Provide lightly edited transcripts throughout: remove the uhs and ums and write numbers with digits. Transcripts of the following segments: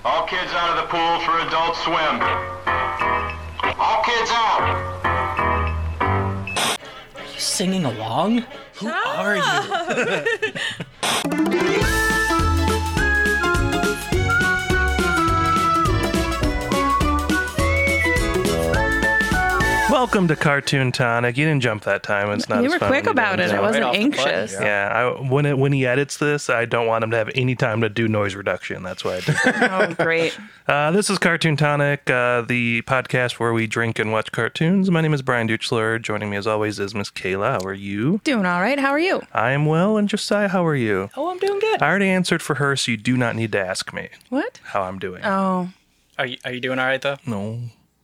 All kids out of the pool for Adult Swim. All kids out. Are you singing along? Who are you? Welcome to Cartoon Tonic. You didn't jump that time. It's not. You as were fun quick when you about don't it. jump. I wasn't Right off the anxious. button, Yeah, when he edits this, I don't want him to have any time to do noise reduction. That's why I did that. Oh, great. This is Cartoon Tonic, the podcast where we drink and watch cartoons. My name is Brian Duchler. Joining me as always is Miss Kayla. How are you? Doing all right. How are you? I am well. And Josiah, how are you? Oh, I'm doing good. I already answered for her, so you do not need to ask me What? how I'm doing. Oh. Are you doing all right, though? No.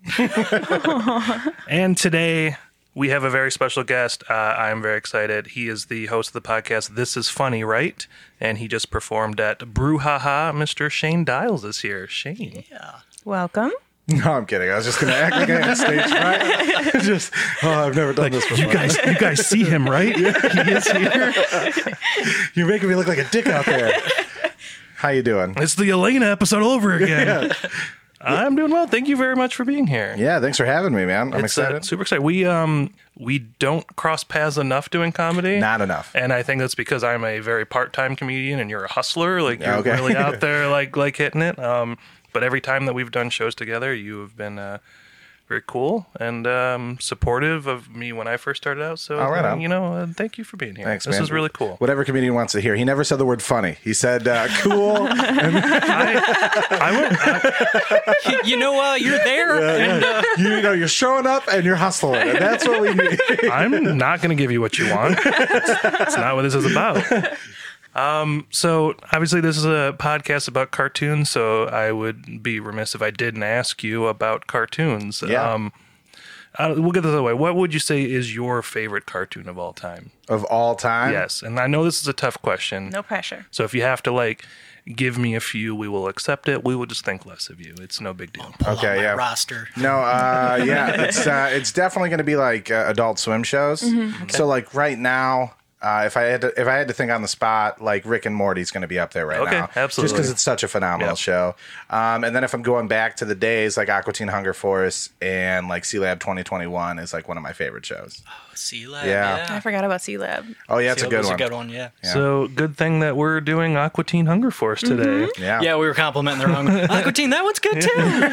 And today we have a very special guest. I'm very excited. He is the host of the podcast This Is Funny, Right? And he just performed at Brouhaha. Mr. Shane Dials is here. Shane. Yeah. Welcome. No, I'm kidding. I was just going to act like I had stage fright. I've never done this before. You guys see him, right? He is here. You're making me look like a dick out there. How you doing? It's the Elena episode all over again. I'm doing well. Thank you very much for being here. Yeah, thanks for having me, man. I'm It's, excited. super excited. We don't cross paths enough doing comedy. Not enough. And I think that's because I'm a very part-time comedian and you're a hustler. Like you're Okay. really out there like hitting it. But every time that we've done shows together, you have been very cool and supportive of me when I first started out. So, right on. thank you for being here. Thanks, This man. is really cool. Whatever comedian wants to hear. He never said the word funny. He said cool. You're there. You're showing up and you're hustling. And that's what we need. I'm not going to give you what you want. It's not what this is about. So obviously this is a podcast about cartoons, so I would be remiss if I didn't ask you about cartoons. Yeah. We'll get this away. What would you say is your favorite cartoon of all time? Of all time? Yes. And I know this is a tough question. No pressure. So if you have to give me a few, we will accept it. We will just think less of you. It's no big deal. Pull out Okay, my yeah. roster. No, it's definitely going to be like Adult Swim shows. Mm-hmm. So like right now, if I had to think on the spot, like Rick and Morty's going to be up there right Okay, now. absolutely. Just because it's such a phenomenal Yep. show. And then if I'm going back to the days, like Aqua Teen Hunger Force and like C-Lab 2021 is like one of my favorite shows. C-Lab, Yeah. I forgot about C-Lab. Oh yeah, it's a C-Lab good was one. a good one, yeah. Yeah. So good thing that we're doing Aqua Teen Hunger Force today. Yeah. Yeah, we were complimenting the wrong one. Aqua Teen, that one's good,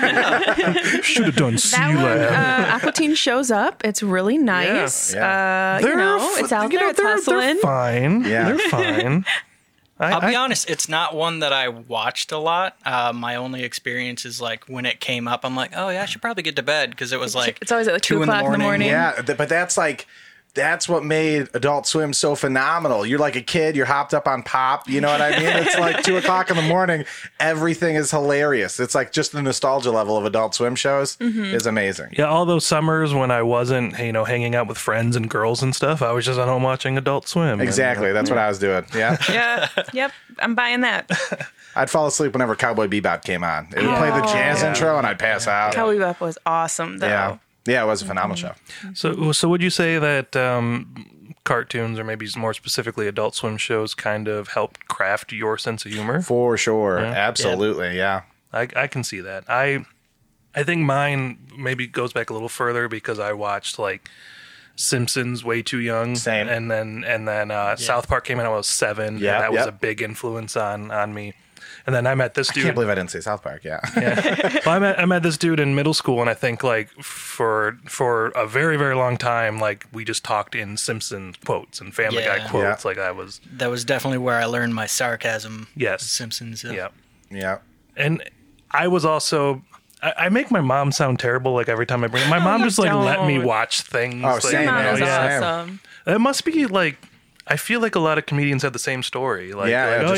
too. Should have done That one, C-Lab. Aqua Teen shows up. It's really nice. Yeah. It's out there. It's hustling. They're fine. Yeah. They're fine. I'll be honest, it's not one that I watched a lot. My only experience is like when it came up, I'm like, oh yeah, I should probably get to bed because it was like It's always at 2 o'clock in the morning. Yeah, but that's what made Adult Swim so phenomenal. You're like a kid, you're hopped up on pop, you know what I mean? It's like 2 o'clock in the morning. Everything is hilarious. It's like just the nostalgia level of Adult Swim shows is amazing. Yeah, all those summers when I wasn't, hanging out with friends and girls and stuff, I was just at home watching Adult Swim. Exactly. That's what I was doing. Yeah. Yeah. Yep. I'm buying that. I'd fall asleep whenever Cowboy Bebop came on. It would play the jazz intro and I'd pass out. Cowboy Bebop was awesome, though. Yeah. Yeah, it was a phenomenal show. So would you say that cartoons, or maybe more specifically Adult Swim shows, kind of helped craft your sense of humor? For sure. Absolutely. Yeah. I can see that. I think mine maybe goes back a little further because I watched Simpsons way too young. Same. And then South Park came out when I was 7. Yeah, and that was yep. a big influence on me. And then I met this dude. I can't believe I didn't say South Park. Yeah. Well, I met this dude in middle school, and I think for a very, very long time, we just talked in Simpsons quotes and Family Guy Yeah. quotes. Yeah. That was definitely where I learned my sarcasm. Yes. Simpsons. Yeah. Yeah. And I was also. I make my mom sound terrible every time I bring it. My mom just let me watch things. Oh, same, Your mom man. is Yeah. awesome. It must be I feel like a lot of comedians have the same story. My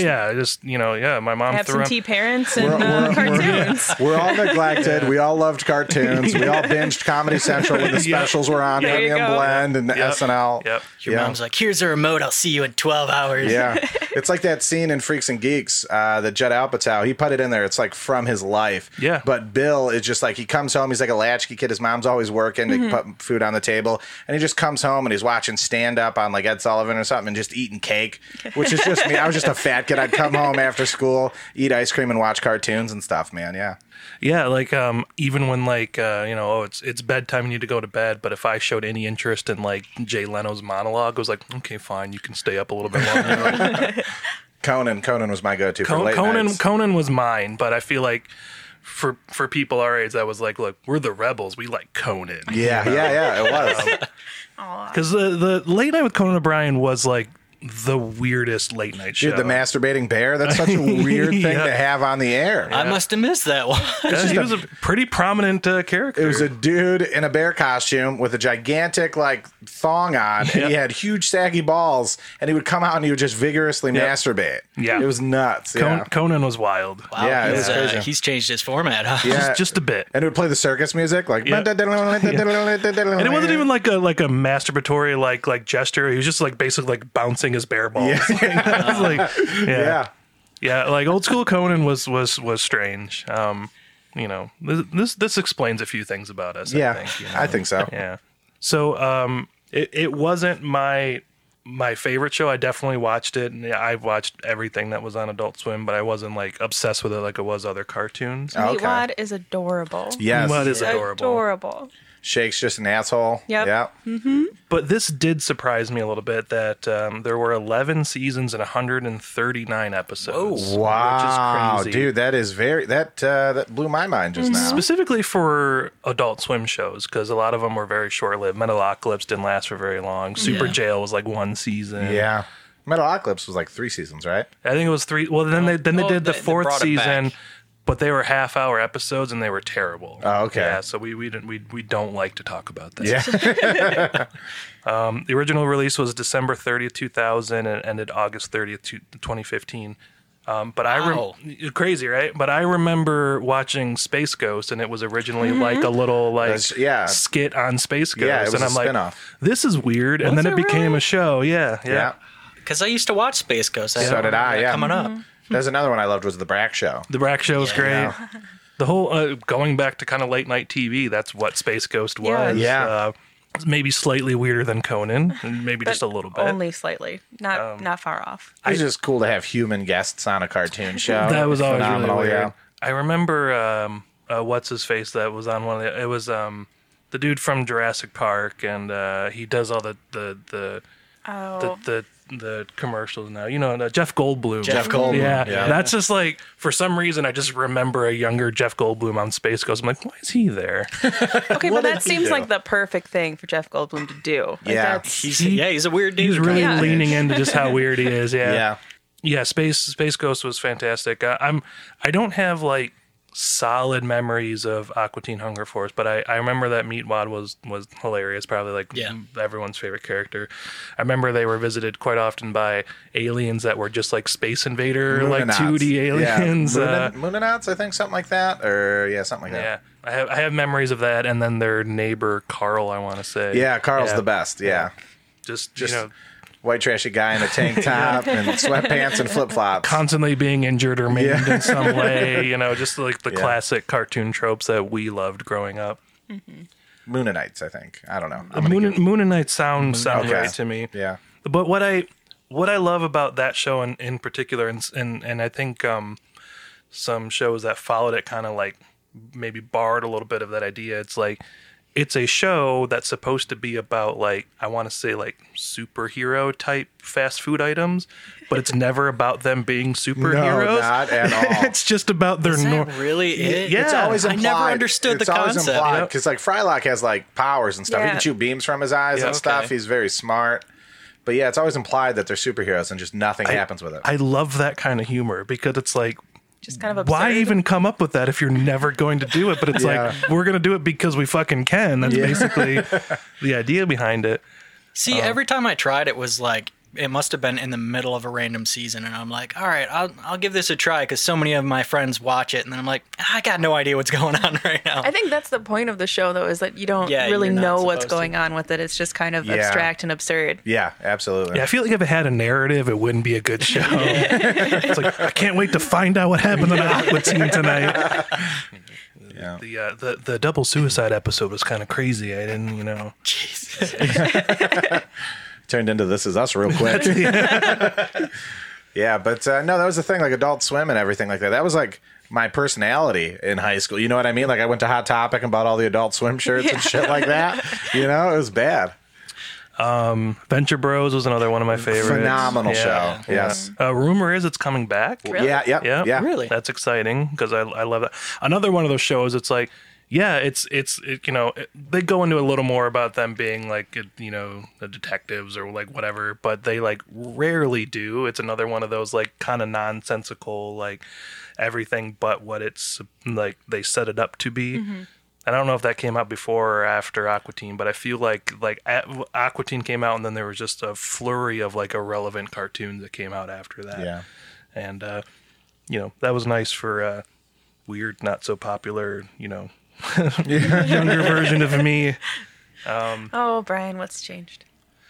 mom Have threw some on. tea parents and cartoons. We're all neglected. We all loved cartoons. We all binged Comedy Central when the specials were on. There you Demi and go. Blend and SNL. Yep. Your mom's like, here's a remote. I'll see you in 12 hours. Yeah. It's like that scene in Freaks and Geeks that Judd Apatow, he put it in there. It's from his life. Yeah. But Bill is just he comes home. He's like a latchkey kid. His mom's always working to put food on the table. And he just comes home and he's watching stand up on Ed Sullivan or something. something and just eating cake, which is just me. I was just a fat kid. I'd come home after school, eat ice cream, and watch cartoons and stuff, man. Yeah. Yeah, like even when like it's bedtime, you need to go to bed. But if I showed any interest in like Jay Leno's monologue, I was like, okay, fine, you can stay up a little bit longer. Conan was my go-to for late nights. Conan was mine, but I feel like for people our age, I was like, look, we're the rebels. We like Conan. Yeah, it was. Because the late night with Conan O'Brien was like the weirdest late night show. Dude, the masturbating bear, that's such a weird thing to have on the air. I must have missed that one. He was a pretty prominent character. It was a dude in a bear costume with a gigantic like thong on, and he had huge saggy balls, and he would come out and he would just vigorously masturbate. Yeah. It was nuts. Conan was wild. Wow, Yeah, it was crazy. He's changed his format, huh? Yeah. Just a bit. And it would play the circus music like And it wasn't even like a masturbatory like gesture. He was just like basically like bouncing his bear balls. It was like, yeah, like old school Conan was strange. This explains a few things about us. Yeah, I think, I think so. Yeah. So it wasn't my favorite show. I definitely watched it, and I've watched everything that was on Adult Swim, but I wasn't like obsessed with it like it was other cartoons. Okay. Meatwad is adorable. Yes. Meatwad is adorable. Adorable. Shake's just an asshole. Yep. Yeah. But this did surprise me a little bit that there were 11 seasons and 139 episodes. Wow, which is crazy. dude, that is that blew my mind just now. Specifically for Adult Swim shows, because a lot of them were very short-lived. Metalocalypse didn't last for very long. Super Jail was like one season. Yeah. Metalocalypse was like 3 seasons, right? I think it was 3. Well, then they did the they 4th brought it season, back. but they were half-hour episodes and they were terrible. Oh, okay. Yeah, so we don't like to talk about that. Yeah. The original release was December 30th, 2000, and ended August 30th, 2015. But Wow. crazy, right? But I remember watching Space Ghost, and it was originally like a little skit on Space Ghost, Yeah, it was and a I'm like, spin-off. this is weird, and then it it became really? a show. Yeah. Yeah. Because I used to watch Space Ghost. So did I, yeah. Coming up. There's another one I loved was The Brack Show. The Brack Show was great. Yeah. The whole going back to kind of late night TV. That's what Space Ghost was. Yeah. Maybe slightly weirder than Conan, and maybe just a little bit. Only slightly. Not far off. It's just cool to have human guests on a cartoon show. That was always Phenomenal, really weird. yeah. I remember what's his face that was on one of the. It was the dude from Jurassic Park, and he does all the commercials now. You know, Jeff Goldblum. Jeff Goldblum. Yeah, that's just like for some reason I just remember a younger Jeff Goldblum on Space Ghost. I'm like, why is he there? Okay, What but did that he seems do? like the perfect thing for Jeff Goldblum to do. Like, Yeah. that's- He's a weird dude. He's really Yeah. leaning into just how weird he is. Yeah. Yeah, Space Ghost was fantastic. I don't have like solid memories of Aqua Teen Hunger Force, but I remember that Meatwad was hilarious, probably like everyone's favorite character. I remember they were visited quite often by aliens that were just like Space Invader, like Moonanauts. 2D aliens. Yeah. Moonanauts, I think, something like that. Or, something like that. Yeah, I have memories of that, and then their neighbor Carl, I want to say. Yeah, Carl's the best. Yeah. Just White trashy guy in a tank top and sweatpants and flip-flops. constantly being injured or maimed in some way, just like the Yeah. classic cartoon tropes that we loved growing up. Moonanites, I think. I don't know. Moon and Night sound Okay. right to me. Yeah. But what I love about that show in particular, and I think some shows that followed it kind of like maybe borrowed a little bit of that idea. It's like it's a show that's supposed to be about like I want to say like superhero type fast food items, but it's never about them being superheroes. No, not at all. It's just about their Is that normal. really it? Yeah. It's always I implied. never understood the concept. Because like Frylock has like powers and stuff. He Yeah. can shoot beams from his eyes Yeah, and stuff. okay. He's very smart. But yeah, it's always implied that they're superheroes and just nothing happens with it. I love that kind of humor because it's like, just kind of absurd. why even come up with that if you're never going to do it? But it's Yeah. like, we're going to do it because we fucking can. That's basically the idea behind it. See, every time I tried, it was like it must have been in the middle of a random season, and I'm like, all right, I'll give this a try because so many of my friends watch it, and then I'm like, I got no idea what's going on right now. I think that's the point of the show, though, is that you don't Yeah, really you're not know what's supposed to. going on with it. It's just kind of Yeah. abstract and absurd. Yeah, absolutely. Yeah, I feel like if it had a narrative, it wouldn't be a good show. It's like, I can't wait to find out what happened on Aqua Teen tonight. Yeah. The double suicide episode was kind of crazy. I didn't, Jesus. Turned into This Is Us real quick. Yeah, but no, that was the thing, like Adult Swim and everything like that. That was like my personality in high school. You know what I mean? Like I went to Hot Topic and bought all the Adult Swim shirts and shit like that. You know, it was bad. Venture Bros was another one of my favorites. Phenomenal show. Yes. Rumor is it's coming back. Really? Yeah. Really? That's exciting because I love that. Another one of those shows. It's like, yeah, it's they go into a little more about them being like, the detectives or like whatever, but they like rarely do. It's another one of those like kind of nonsensical, like everything but what it's like they set it up to be. Mm-hmm. I don't know if that came out before or after Aqua Teen, but I feel like Aqua Teen came out and then there was just a flurry of like irrelevant cartoons that came out after that. Yeah. And that was nice for weird, not so popular, younger version of me. Oh, Brian, what's changed?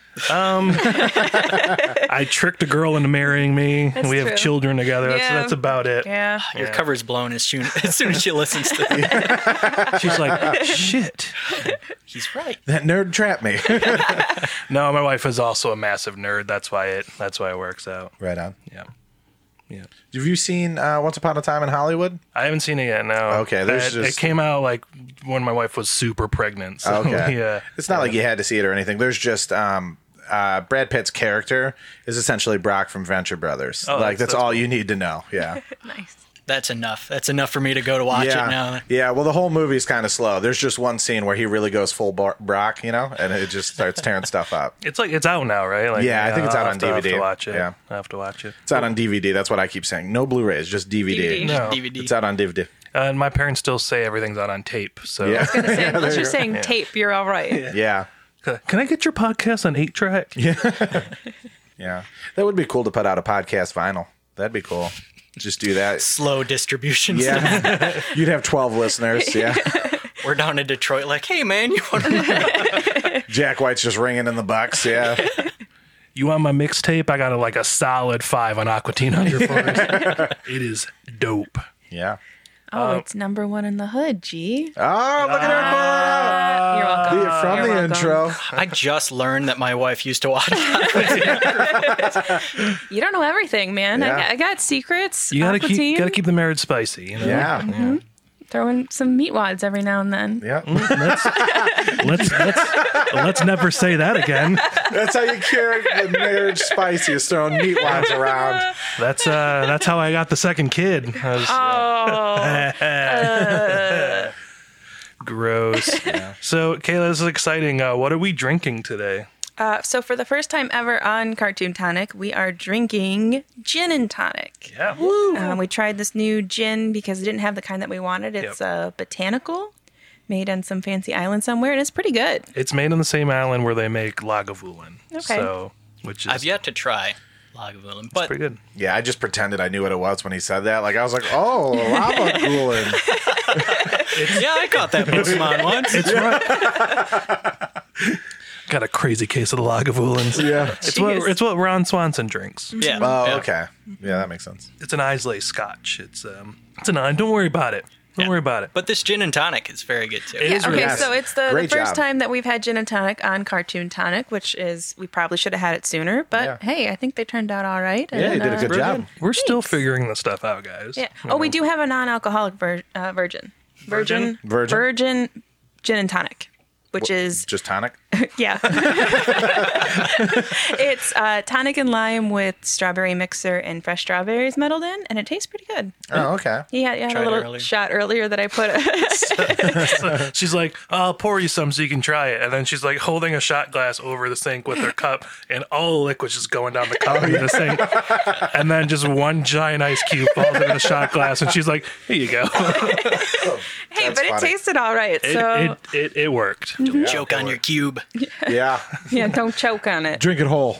I tricked a girl into marrying me. That's we have true. children together. Yeah. That's about it. Yeah. Your cover's blown as soon as she listens to it. She's like, shit. He's right. That nerd trapped me. No, my wife is also a massive nerd. That's why it works out. Right on. Yeah. Have you seen Once Upon a Time in Hollywood? I haven't seen it yet. No. Okay, there's it came out like when my wife was super pregnant. So, Okay. Yeah. It's not like you had to see it or anything. There's just Brad Pitt's character is essentially Brock from Venture Brothers. Oh, that's that's all cool. you need to know. Yeah. Nice. That's enough. That's enough for me to go to watch yeah. it now. Yeah. Well, the whole movie's kind of slow. There's just one scene where he really goes full Brock, and it just starts tearing stuff up. It's out now, right? Like, Yeah, I think it's out I'll on have to DVD. watch it. Yeah. I have to watch it. It's out on DVD. That's what I keep saying. No Blu-rays, just DVD. DVD. No. DVD. It's out on DVD. And my parents still say everything's out on tape. So Yeah. Unless you're saying tape, you're all right. Yeah. Can I get your podcast on 8-track? Yeah. That would be cool to put out a podcast vinyl. That'd be cool. Just do that. Slow distribution. Yeah. You'd have 12 listeners. Yeah. We're down in Detroit. Like, hey man, you want to? Jack White's just ringing in the bucks. Yeah. You want my mixtape? I got a solid 5 on Aqua Teen Hunger Force. It is dope. Yeah. Oh, it's number 1 in the hood, G. Oh, look at her. You're welcome. From You're the welcome. intro. I just learned that my wife used to watch. You don't know everything, man. Yeah. I got secrets. You gotta Aqua Teen. keep the marriage spicy. Yeah. Throw in some meat wads every now and then. Yeah. Let's never say that again. That's how you carry the marriage spicy, is throwing meat wads around. That's how I got the second kid. Oh, Gross. So, Kayla, this is exciting. What are we drinking today? so for the first time ever on Cartoon Tonic, we are drinking gin and tonic. Yeah. We tried this new gin because it didn't have the kind that we wanted. It's botanical, made on some fancy island somewhere, and it's pretty good. It's made on the same island where they make Lagavulin. Okay. So, which is I've yet to try Lagavulin, but pretty good. Yeah, I just pretended I knew what it was when he said that. Like, I was like, oh, lava cooling. yeah, I caught that Pokemon once. It's right. Got a crazy case of the Lagavulins. Yeah. It's what Ron Swanson drinks. Yeah. Oh, yeah. okay. Yeah, that makes sense. It's an Islay Scotch. It's a 9. Don't worry about it. Don't worry about it. But this gin and tonic is very good too. It is Okay, really nice. so it's the Great first job. time that we've had gin and tonic on Cartoon Tonic, which is, we probably should have had it sooner, but Yeah. hey, I think they turned out all right. Yeah, you did a good job. We're still figuring this stuff out, guys. Yeah. Oh, we do have a non-alcoholic virgin Virgin? virgin gin and tonic, which is Just tonic? yeah. It's tonic and lime with strawberry mixer and fresh strawberries meddled in, and it tastes pretty good. Oh, okay. He had Tried a it little earlier. shot earlier that I put. She's like, I'll pour you some so you can try it. And then she's like holding a shot glass over the sink with her cup, and all the liquid's just going down the cup into the sink. And then just one giant ice cube falls into the shot glass, and she's like, here you go. Hey, That's but it funny. tasted all right. So It worked. Choke on your cube. Yeah. yeah, don't choke on it. Drink it whole.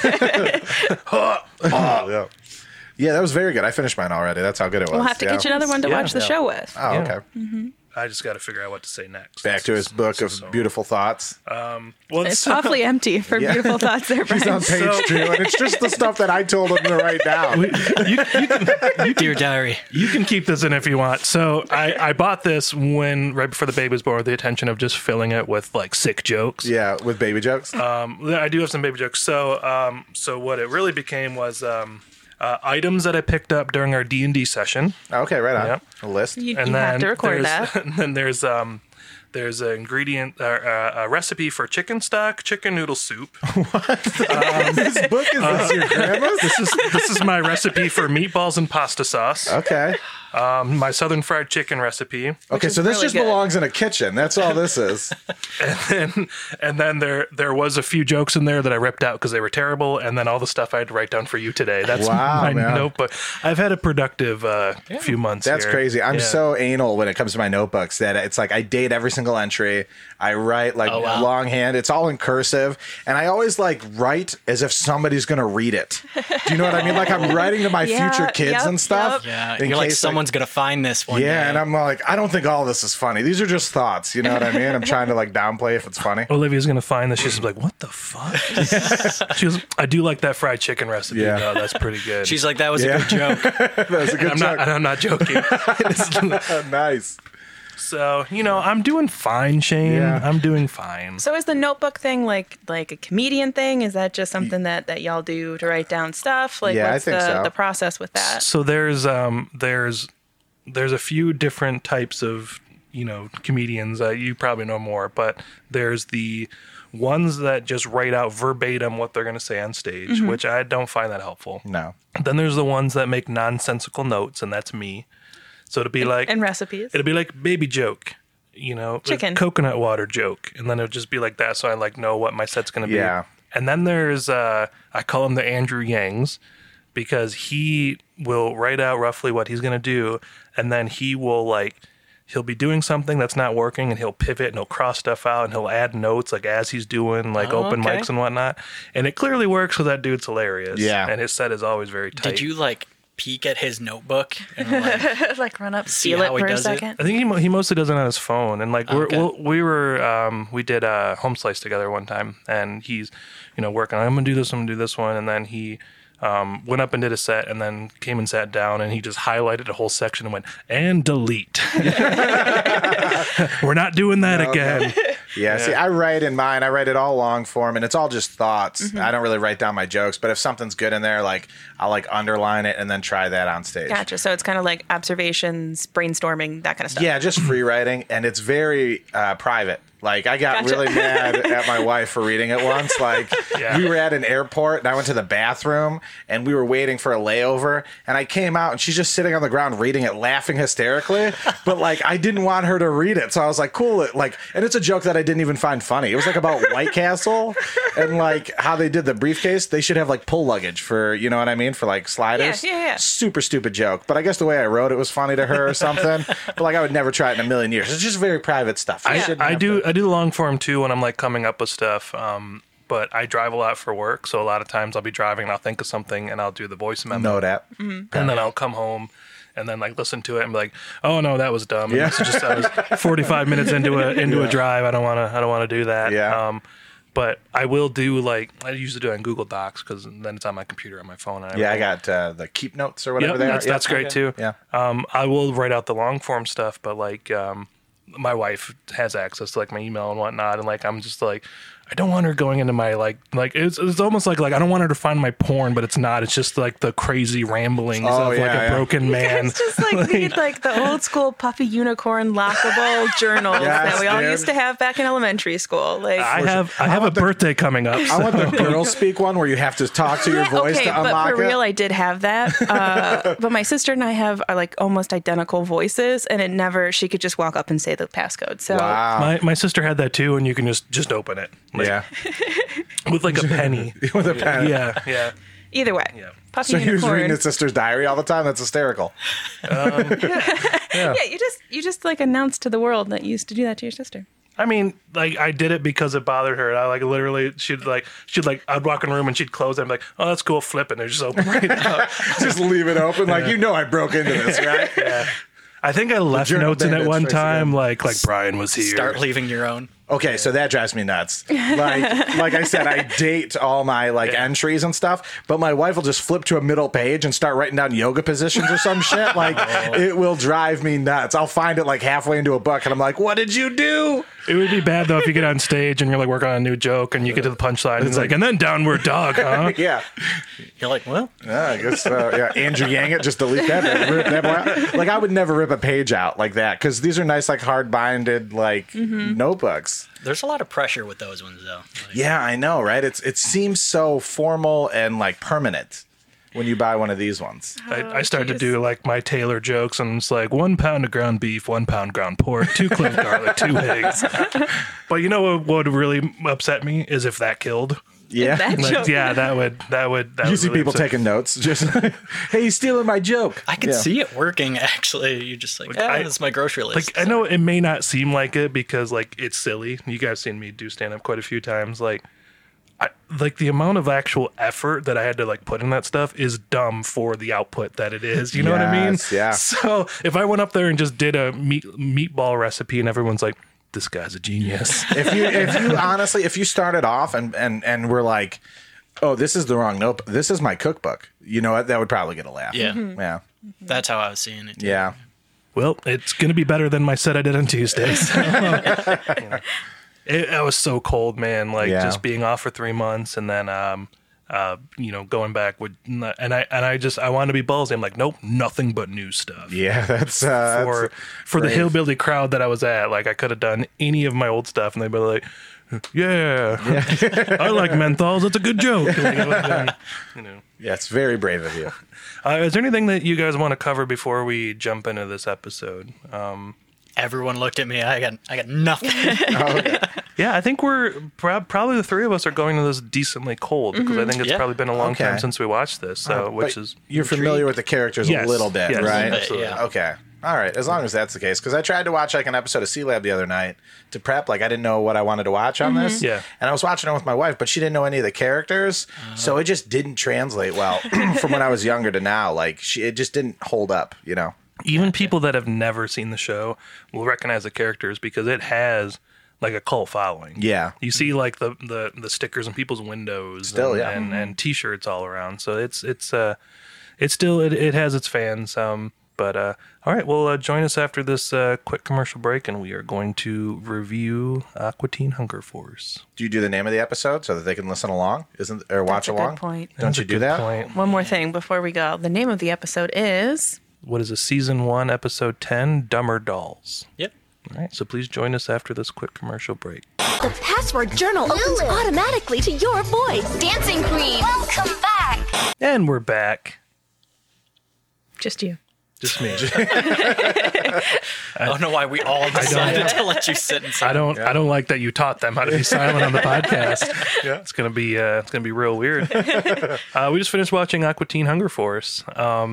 Yeah. Yeah, that was very good. I finished mine already. That's how good it was. We'll have to yeah. get you another one to watch the show with. Oh, okay. I just got to figure out what to say next. Back to his book of beautiful thoughts. Well, It's awfully empty for beautiful thoughts there, He's on Brian. page 2, and it's just the stuff that I told him to write down. Dear diary. you can keep this in if you want. So I bought this right before the baby was born with the intention of just filling it with like sick jokes. Yeah, with baby jokes. I do have some baby jokes. So what it really became was items that I picked up during our D&D session. Okay, right on. Yep. A list. You have to record that. And then there's an ingredient, a recipe for chicken stock, chicken noodle soup. This book is your grandma's? This is my recipe for meatballs and pasta sauce. Okay. My southern fried chicken recipe. Okay, is so this really just good. belongs in a kitchen. That's all this is. And then there was a few jokes in there that I ripped out because they were terrible, and then all the stuff I had to write down for you today. That's Wow, my man. notebook. I've had a productive few months. That's here. crazy. I'm Yeah. so anal when it comes to my notebooks that it's like I date every single entry. I write like wow. longhand. It's all in cursive. And I always like write as if somebody's going to read it. Do you know what I mean? Like I'm writing to my Yeah, future kids yep, and stuff. Yeah, in you're like, case, someone's going to find this one Yeah, day. and I'm like, I don't think all this is funny. These are just thoughts. You know what I mean? I'm trying to like downplay if it's funny. Olivia's gonna find this. She's like, "What the fuck?" She goes, "I do like that fried chicken recipe. Yeah. though. That's pretty good." She's like, that was Yeah. a good joke. That was a good I'm joke. not. I'm not joking. Nice. So I'm doing fine, Shane. Yeah. I'm doing fine. So is the notebook thing like a comedian thing? Is that just something that y'all do to write down stuff? Like Yeah, I what's think so. the process with that? So there's a few different types of comedians. You probably know more, but there's the ones that just write out verbatim what they're going to say on stage, which I don't find that helpful. No. Then there's the ones that make nonsensical notes, and that's me. So it'd be like And recipes. it'd be like baby joke, Chicken. coconut water joke, and then it'd just be like that. So I like know what my set's going to be. Yeah. And then there's I call him the Andrew Yangs because he will write out roughly what he's going to do, and then he'll be doing something that's not working, and he'll pivot and he'll cross stuff out and he'll add notes like as he's doing open okay. mics and whatnot. And it clearly works, so that dude's hilarious. Yeah. And his set is always very tight. Did you peek at his notebook and like, Like run up, See steal it how he for a does it? second. I think he mostly does it on his phone, and Okay. we did a home slice together one time, and he's working. I'm gonna do this one, and then he went up and did a set, and then came and sat down, and he just highlighted a whole section and went and delete. We're not doing that again. Yeah, see, I write in mine. I write it all long form, and it's all just thoughts. I don't really write down my jokes, but if something's good in there, I'll underline it and then try that on stage. Gotcha. So it's kind of like observations, brainstorming, that kind of stuff. Yeah, just free writing, and it's very private. I got Gotcha. really mad at my wife for reading it once. Yeah. We were at an airport, and I went to the bathroom, and we were waiting for a layover, and I came out, and she's just sitting on the ground reading it, laughing hysterically. But I didn't want her to read it, so I was like, cool. And it's a joke that I didn't even find funny. It was about White Castle and how they did the briefcase. They should have pull luggage for, you know what I mean, for sliders. Yeah. Super stupid joke, but I guess the way I wrote it was funny to her or something. But I would never try it in a million years. It's just very private stuff. You shouldn't I have do to- the long form too when I'm coming up with stuff. But I drive a lot for work, so a lot of times I'll be driving and I'll think of something and I'll do the voice memo. know that. And then I'll come home and then listen to it and be like, "Oh no, that was dumb." And Yeah. it's just I was 45 minutes into a drive. I don't want to do that. Yeah. But I will do I usually do it on Google Docs because then it's on my computer on my phone. And Yeah, I everything. got the keep notes or whatever Yep, they are. that's great too. Yeah. I will write out the long form stuff, but my wife has access to my email and whatnot, and I'm just I don't want her going into my it's almost like I don't want her to find my porn, but it's not. It's just the crazy ramblings Oh, of yeah, a broken man. It's just need the old school puffy unicorn lockable journals Yes, that we all dude. used to have back in elementary school. I have a birthday coming up. I want the girl speak one where you have to talk to your voice okay, to unlock but for it. real, I did have that. But my sister and I have almost identical voices, and she could just walk up and say the passcode. So Wow. My sister had that too, and you can just open it. Yeah. With a penny. With a pen. Yeah. either way, Yeah. puffy So he was unicorn. reading his sister's diary all the time? That's hysterical. Yeah, you just announced to the world that you used to do that to your sister. I mean, I did it because it bothered her. I literally, I'd walk in the room and she'd close it. I'm like, oh, that's cool, flip it. And it just open right out. Just leave it open. I broke into this, right? Yeah. I think I left journal notes in it bandit one strikes time, again. like Brian was here. Start leaving your own. Okay, so that drives me nuts. Like I said, I date all my entries and stuff, but my wife will just flip to a middle page and start writing down yoga positions or some shit. Like it will drive me nuts. I'll find it like halfway into a book, and I'm like, "What did you do?" It would be bad though if you get on stage and you're like working on a new joke and you get to the punchline and it's like, and then downward dog, huh? Yeah, You're like, well, yeah, I guess. Yeah, Andrew Yang it, just delete that. Rip that boy out. Like I would never rip a page out like that because these are nice, like hard binded, like notebooks. there's a lot of pressure with those ones, though. Like, Yeah, I know, right? It seems so formal and like permanent when you buy one of these ones. I started to do like my Taylor jokes, and it's like 1 pound of ground beef, 1 pound ground pork, 2 clove garlic, 2 eggs. But you know what would really upset me is if that killed. Yeah. That Like, joke. yeah, that would. You see really people upset- taking notes. Just, hey, he's stealing my joke. I could Yeah. see it working, actually. You're just like, I- this is my grocery list. Like I know it may not seem like it because like it's silly. You guys seen me do stand up quite a few times. Like the amount of actual effort that I had to like put in that stuff is dumb for the output that it is. You know what I mean? Yes, yeah. So if I went up there and just did a meatball recipe and everyone's like, this guy's a genius. If you honestly, if you started off and were like, oh, this is the wrong note. This is my cookbook. You know what? That would probably get a laugh. Yeah. Yeah. That's how I was seeing it. Yeah. Well, it's going to be better than my set I did on Tuesday. So. I was so cold, man. Like Yeah. just being off for 3 months and then, going back would, and I wanted to be ballsy. I'm like, nope, nothing but new stuff. Yeah. That's For the brave. hillbilly crowd that I was at, like I could have done any of my old stuff, and they'd be like, "Yeah, I like menthols. It's a good joke." Like, it would've been, Yeah, it's very brave of you. Is there anything that you guys want to cover before we jump into this episode? Everyone looked at me. I got nothing. Yeah, I think we're probably the three of us are going to this decently cold because I think it's Yeah. probably been a long Okay. time since we watched this. So, which But is you're familiar with the characters Yes. a little bit, Yes. right? Absolutely. Yeah. Okay. All right. As long as that's the case, because I tried to watch like an episode of C Lab the other night to prep. Like I didn't know what I wanted to watch on this. Yeah. And I was watching it with my wife, but she didn't know any of the characters, so it just didn't translate well from when I was younger to now. Like it just didn't hold up. You know. even people that have never seen the show will recognize the characters because it has like a cult following. Yeah. You see like the stickers in people's windows Still, and, yeah. and t-shirts all around. So it still has its fans. But all right, well, join us after this quick commercial break, and we are going to review Aqua Teen Hunger Force. Do you do the name of the episode so that they can listen along? Or watch That's a good along? point. Don't That's you a do good that? point. One more thing before we go. The name of the episode is What is a season 1, episode 10, Dumber Dolls? Yep. All right, so please join us after this quick commercial break. The password journal opens automatically to your voice. Dancing Queen, welcome back. And we're back. just you. Just me. I don't know why we all decided to let you sit in silence. I don't like that you taught them how to be silent on the podcast. Yeah. It's gonna be real weird. We just finished watching Aqua Teen Hunger Force.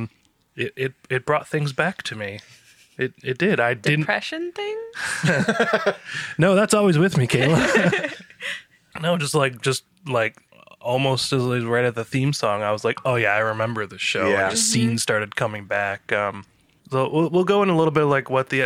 It brought things back to me. It did. I didn't. Depression thing? No, that's always with me, Kayla. No, just like almost as right at the theme song, I was like, oh yeah, I remember the show. Yeah. And just scenes started coming back. So we'll go in a little bit like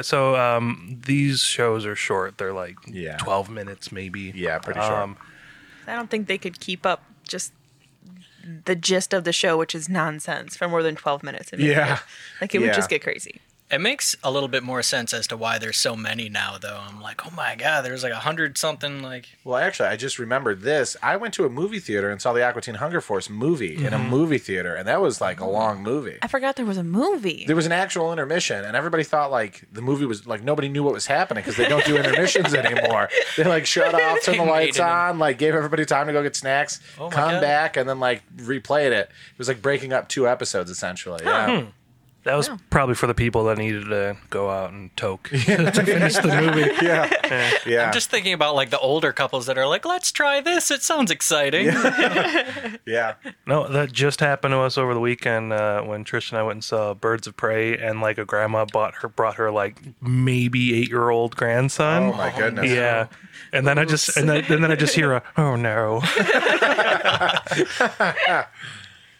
these shows are short. They're like 12 minutes maybe. Yeah, pretty short. I don't think they could keep up just the gist of the show, which is nonsense, for more than 12 minutes. A minute. Yeah. Like it would Yeah. just get crazy. It makes a little bit more sense as to why there's so many now, though. I'm like, oh my god, there's like 100 something. Like, Well, actually, I just remembered this. I went to a movie theater and saw the Aqua Teen Hunger Force movie in a movie theater, and that was like a long movie. I forgot there was a movie. There was an actual intermission, and everybody thought like the movie was like nobody knew what was happening because they don't do intermissions anymore. They like shut off, turn the They lights made it on, like gave everybody time to go get snacks, Oh my come God. back, and then like replayed it. It was like breaking up 2 episodes essentially. Yeah. That was probably for the people that needed to go out and toke to finish the movie. Yeah. I'm just thinking about like the older couples that are like, let's try this. It sounds exciting. Yeah. No, that just happened to us over the weekend when Trish and I went and saw Birds of Prey, and like a grandma brought her like maybe 8-year-old grandson. Oh my goodness. Yeah, and then I just and then I just hear a oh no.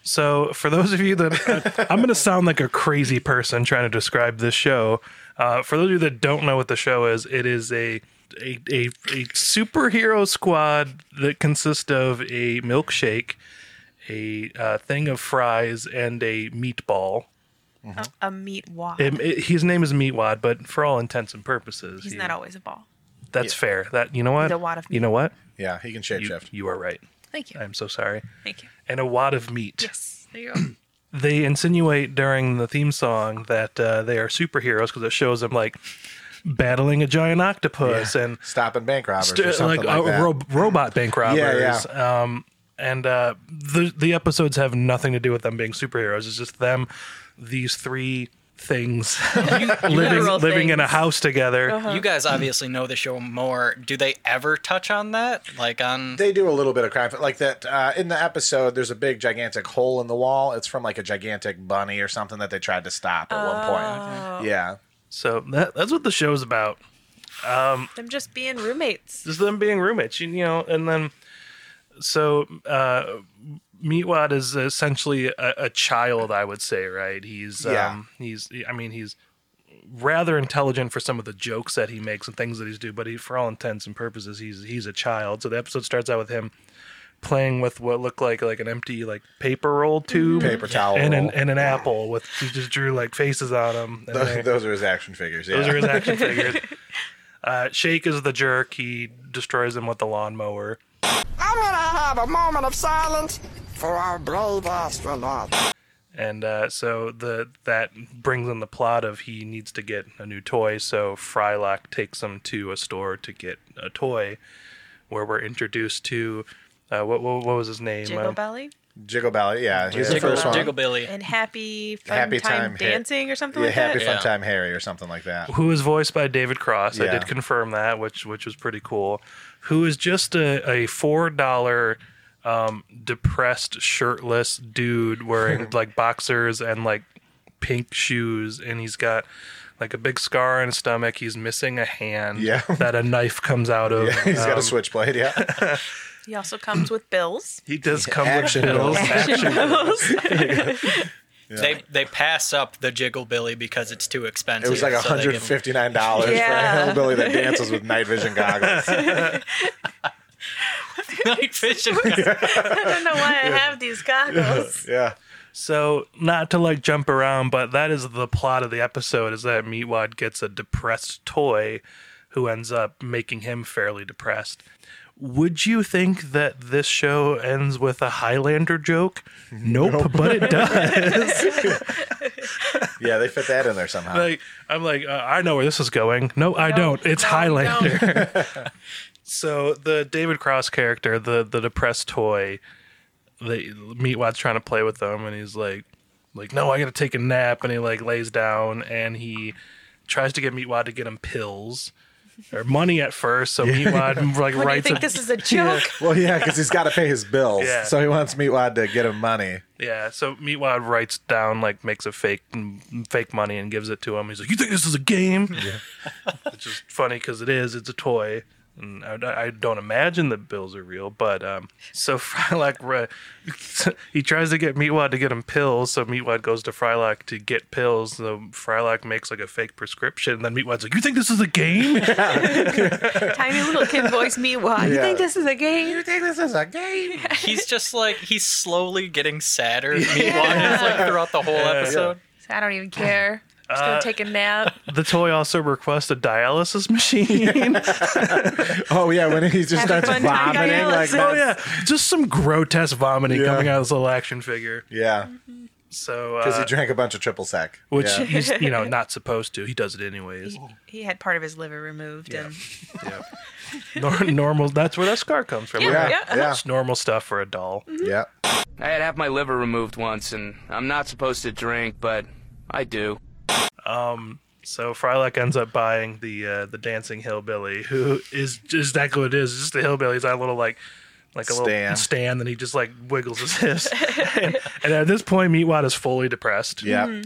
So for those of you that I'm going to sound like a crazy person trying to describe this show. For those of you that don't know what the show is, it is a superhero squad that consists of a milkshake, a thing of fries, and a meatball. A meat wad. His name is Meatwad, but for all intents and purposes, He's not always a ball. That's fair. That you know what? He's a wad of meat. You know what? Yeah, he can shapeshift. You are right. Thank you. I'm so sorry. Thank you. And a wad of meat. Yes. There you go. They insinuate during the theme song that they are superheroes because it shows them like battling a giant octopus and Stopping bank robbers or something like that. Robot bank robbers. Yeah. And the episodes have nothing to do with them being superheroes. It's just them, these three things living in a house together. You guys obviously know the show more. Do they ever touch on that? Like on They do a little bit of crime, like that. In the episode, there's a big, gigantic hole in the wall. It's from like a gigantic bunny or something that they tried to stop at one point. Yeah. So that's what the show's about. Them just being roommates. Just them being roommates, you know, and then so Meatwad is essentially a child, I would say, right? He's rather intelligent for some of the jokes that he makes and things that he's doing, but for all intents and purposes, he's a child. So the episode starts out with him playing with what looked like an empty like paper roll tube, Paper towel and roll. an apple with he just drew like faces on them. Those are his action figures. Yeah. Those are his action figures. Shake is the jerk. He destroys them with the lawnmower. I'm gonna have a moment of silence for our brave astronaut. And so that brings in the plot of he needs to get a new toy. So Frylock takes him to a store to get a toy, where we're introduced to what was his name? Jiggle Belly. Jiggle Belly, yeah. He's the first one. Jiggle Billy. And Happy Fun Happy Time Time Dancing or something Yeah, like that. Happy Fun Time Harry or something like that. Who is voiced by David Cross. I Yeah. did confirm that, which was pretty cool. Who is just a $4 depressed, shirtless dude wearing like boxers and like pink shoes, and he's got like a big scar on his stomach. He's missing a hand that a knife comes out of. Yeah, he's got a switchblade, yeah. He also comes with bills. He does come Action with bills. bills. They pass up the Jiggle Billy because it's too expensive. It was like so they give him- $159 for a Yeah. hillbilly that dances with night vision goggles. night vision. I don't know why I have these goggles. Yeah. So, not to like jump around, but that is the plot of the episode, is that Meatwad gets a depressed toy who ends up making him fairly depressed. Would you think that this show ends with a Highlander joke? Nope. But it does. Yeah, they fit that in there somehow. I know where this is going. No, I don't. It's Highlander. So the David Cross character, the depressed toy, the Meatwad's trying to play with them, and he's like, no, I got to take a nap, and he like lays down, and he tries to get Meatwad to get him pills or money at first. So Meatwad like What, do you writes think this is a joke? Well, yeah, because he's got to pay his bills. Yeah. So he wants Meatwad to get him money. Yeah, so Meatwad writes down, like, makes a fake money and gives it to him. He's like, you think this is a game? Yeah. Which is funny because it is. It's a toy. And I don't imagine the bills are real, but so Frylock, he tries to get Meatwad to get him pills, so Meatwad goes to Frylock to get pills, so Frylock makes like a fake prescription, and then Meatwad's like, you think this is a game? Tiny little kid voice Meatwad. You think this is a game? You think this is a game? He's just like, he's slowly getting sadder. Meatwad is like throughout the whole episode. I don't even care. Just gonna take a nap. The toy also requests a dialysis machine. Oh, yeah, when he just starts fun time vomiting. Like dialysis. Oh yeah, just some grotesque vomiting Yeah. coming out of this little action figure. Yeah, So because he drank a bunch of triple sec. which Yeah. he's not supposed to. He does it anyways. He had part of his liver removed, and Normal. That's where that scar comes from. Yeah, Yeah. yeah, It's normal stuff for a doll. yeah. I had half my liver removed once, and I'm not supposed to drink, but I do. So Frylock ends up buying the dancing hillbilly, who is just exactly what it is. It's just a hillbilly. He's got a little like a little stand, and he just like wiggles his hips. and at this point, Meatwad is fully depressed. Yeah.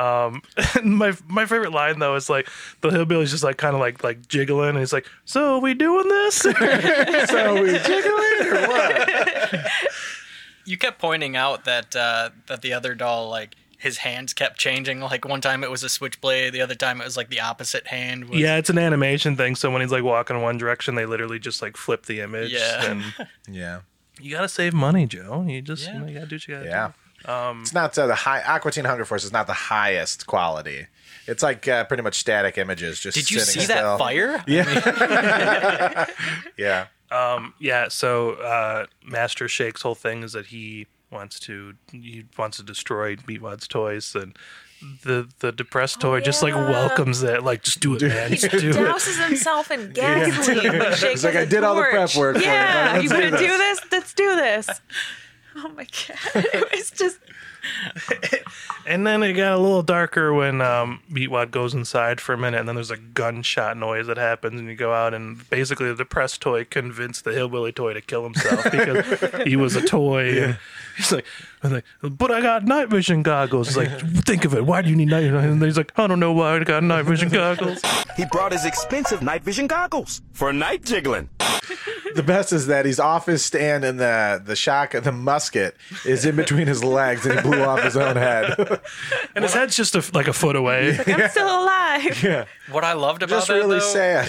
My favorite line though is like the hillbilly's just like kind of like jiggling, and he's like, "So are we doing this?" So we jiggling or what? You kept pointing out that that the other doll, like, his hands kept changing. Like, one time it was a switchblade, the other time it was, like, the opposite hand. Yeah, it's an animation thing. So when he's, like, walking in one direction, they literally just, like, flip the image. Yeah. And Yeah. you got to save money, Joe. You just Yeah. you got to do what you got to Yeah. do. It's not the high. Aqua Teen Hunger Force is not the highest quality. It's like pretty much static images. Just Did you sitting see still. that fire? Yeah. Yeah. Yeah, so Master Shake's whole thing is that he wants to destroy Meatwad's toys, and the depressed toy just like welcomes it, like just do it, man, just do it. Douses himself in gasoline. When Shake It's like, has I a did all the torch. prep work for you. Yeah, Let's you do want to this. do this? Let's do this. Oh my god, it was just. And then it got a little darker when Meatwad goes inside for a minute, and then there's a gunshot noise that happens, and you go out, and basically the depressed toy convinced the hillbilly toy to kill himself because he was a toy. And he's like, but I got night vision goggles. He's like, think of it. Why do you need night vision? And he's like, I don't know why I got night vision goggles. He brought his expensive night vision goggles for night jiggling. The best is that he's off his stand, and the musket is in between his legs, and he blew off his own head. And his head's just like a foot away. I'm still alive. Yeah. What I loved about Just that, really though, sad.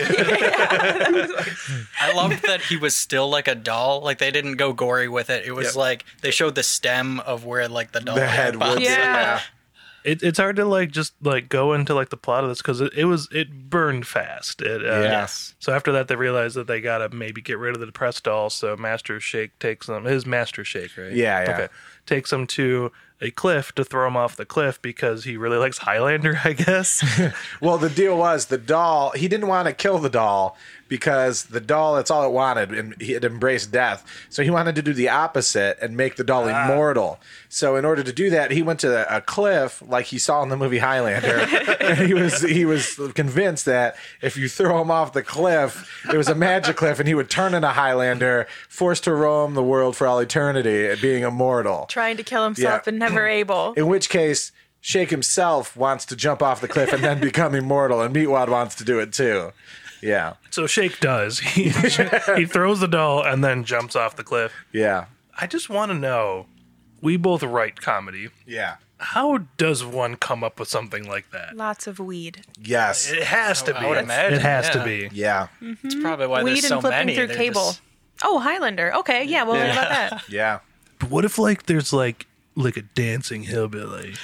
I loved that he was still like a doll. Like, they didn't go gory with it. It was like they showed the stem of where like the doll The head pops would. out. Yeah. It's hard to like just like go into like the plot of this because it burned fast. Yes. So after that, they realized that they gotta maybe get rid of the depressed doll. So Master Shake takes them. His Master Shake, right? Yeah, yeah. Okay. Takes them to a cliff to throw him off the cliff because he really likes Highlander, I guess. Well, the deal was the doll, he didn't want to kill the doll because the doll, that's all it wanted, and he had embraced death. So he wanted to do the opposite and make the doll immortal. So in order to do that, he went to a cliff like he saw in the movie Highlander. And he was convinced that if you throw him off the cliff, it was a magic cliff, and he would turn into Highlander, forced to roam the world for all eternity, being immortal. Trying to kill himself Yeah. and never able. In which case, Shake himself wants to jump off the cliff and then become immortal, and Meatwad wants to do it too. Yeah, So Shake does. He throws the doll and then jumps off the cliff. yeah, I just want to know. We both write comedy. yeah. How does one come up with something like that? Lots of weed. Yes, It has to be. I would imagine, It has to yeah. be. yeah, It's probably why Weed there's so and flipping many. through They're cable. just- Oh, Highlander. Okay, yeah, well, what about that? yeah. But what if like there's like a dancing hillbilly?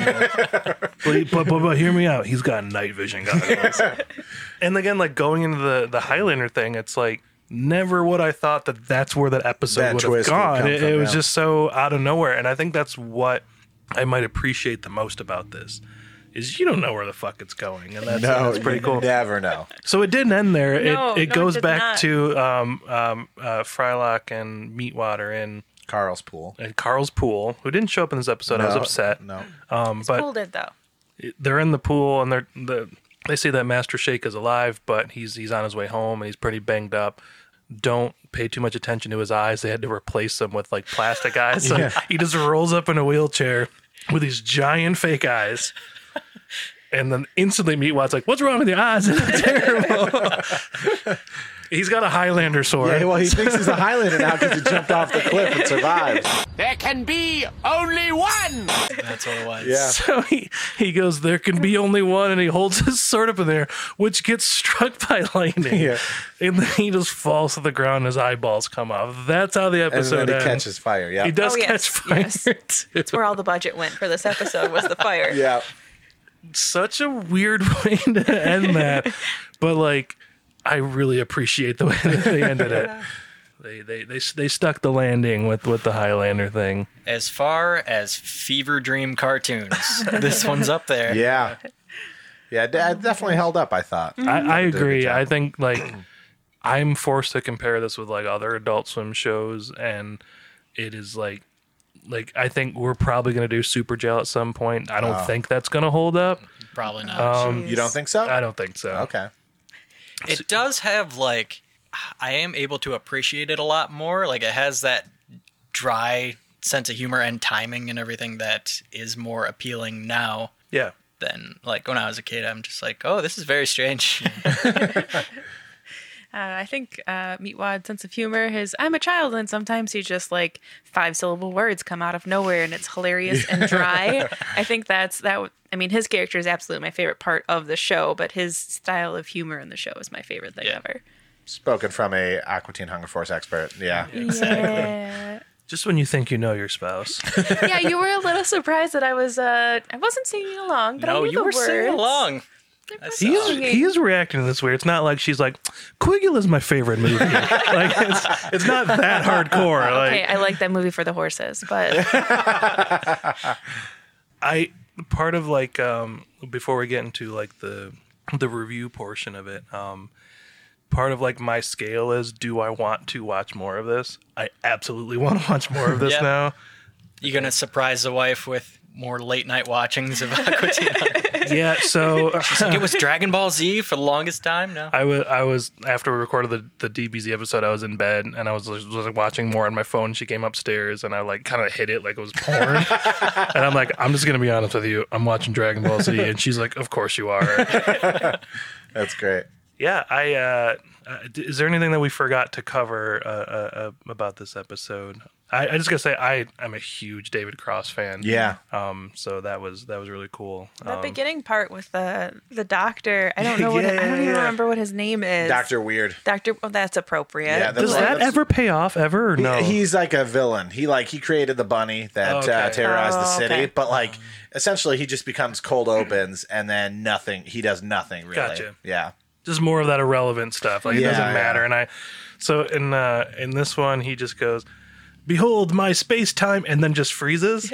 but hear me out. He's got night vision goggles. And again, like going into the Highlander thing, it's like never would I thought that that's where that episode That would have twist would gone. come It from, was yeah. just so out of nowhere, and I think that's what I might appreciate the most about this. Is you don't know where the fuck it's going, and that's pretty cool. You never know. So it didn't end there. No, it no, goes it did back not. to Frylock and Meatwater in Carl's pool. Carl's pool, who didn't show up in this episode. I was No, upset. No, But Pulled it, though. they're in the pool and they see that Master Shake is alive, but he's on his way home and he's pretty banged up. Don't pay too much attention to his eyes. They had to replace them with like plastic eyes. So he just rolls up in a wheelchair with these giant fake eyes. And then instantly Meatwad's like, what's wrong with your eyes? It's terrible. He's got a Highlander sword. yeah. Well, he thinks he's a Highlander now because he jumped off the cliff and survived. There can be only one. That's what it was. Yeah. So he goes, there can be only one, and he holds his sword up in there, which gets struck by lightning. Yeah. And then he just falls to the ground and his eyeballs come off. That's how the And episode then he ends. catches fire. Yeah, He does Oh, yes, catch fire. yes. too. That's where all the budget went for this episode was the fire. yeah. Such a weird way to end that. But like, I really appreciate the way that they ended it. They stuck the landing with the Highlander thing. As far as Fever Dream cartoons, this one's up there. Yeah. Yeah, it definitely held up, I thought. I Did a good agree. job. I think like I'm forced to compare this with like other Adult Swim shows, and it is like I think we're probably going to do Super Jail at some point. I don't think that's going to hold up. Probably not. You don't think so? I don't think so. Okay. It does have, like, I am able to appreciate it a lot more. Like, it has that dry sense of humor and timing and everything that is more appealing now Yeah. than, like, when I was a kid. I'm just like, oh, this is very strange. I think Meatwad's sense of humor, I'm a child, and sometimes he just like 5-syllable words come out of nowhere, and it's hilarious and dry. I think that. I mean, his character is absolutely my favorite part of the show, but his style of humor in the show is my favorite thing ever. Spoken from a Aqua Teen Hunger Force expert. Yeah. Exactly. Yeah. Just when you think you know your spouse. Yeah, you were a little surprised that I wasn't singing along, but I knew you were singing along. He is reacting to this weird. It's not like she's like, Quigula's my favorite movie. Like it's not that hardcore. Okay, I like that movie for the horses, but part of like before we get into like the review portion of it, part of like my scale is, do I want to watch more of this? I absolutely want to watch more of this now. You gonna surprise the wife with more late night watchings of Aqua Teen? Yeah, so she's like, it was Dragon Ball Z for the longest time. No, I was after we recorded the DBZ episode, I was in bed and I was like watching more on my phone. She came upstairs and I like kind of hit it like it was porn, and I'm like, I'm just gonna be honest with you, I'm watching Dragon Ball Z, and she's like, of course you are. That's great. Yeah, is there anything that we forgot to cover about this episode? I just gotta say I'm a huge David Cross fan. Yeah. So that was really cool. That beginning part with the doctor, I don't know I don't even remember what his name is. Dr. Weird. Oh, that's appropriate. Yeah, Does that ever pay off ever or no? He's like a villain. He created the bunny that terrorized the city, but like essentially he just becomes cold opens and then he does nothing really. Gotcha. Yeah. Just more of that irrelevant stuff. Like it doesn't matter. And so in this one he just goes, behold my space-time, and then just freezes.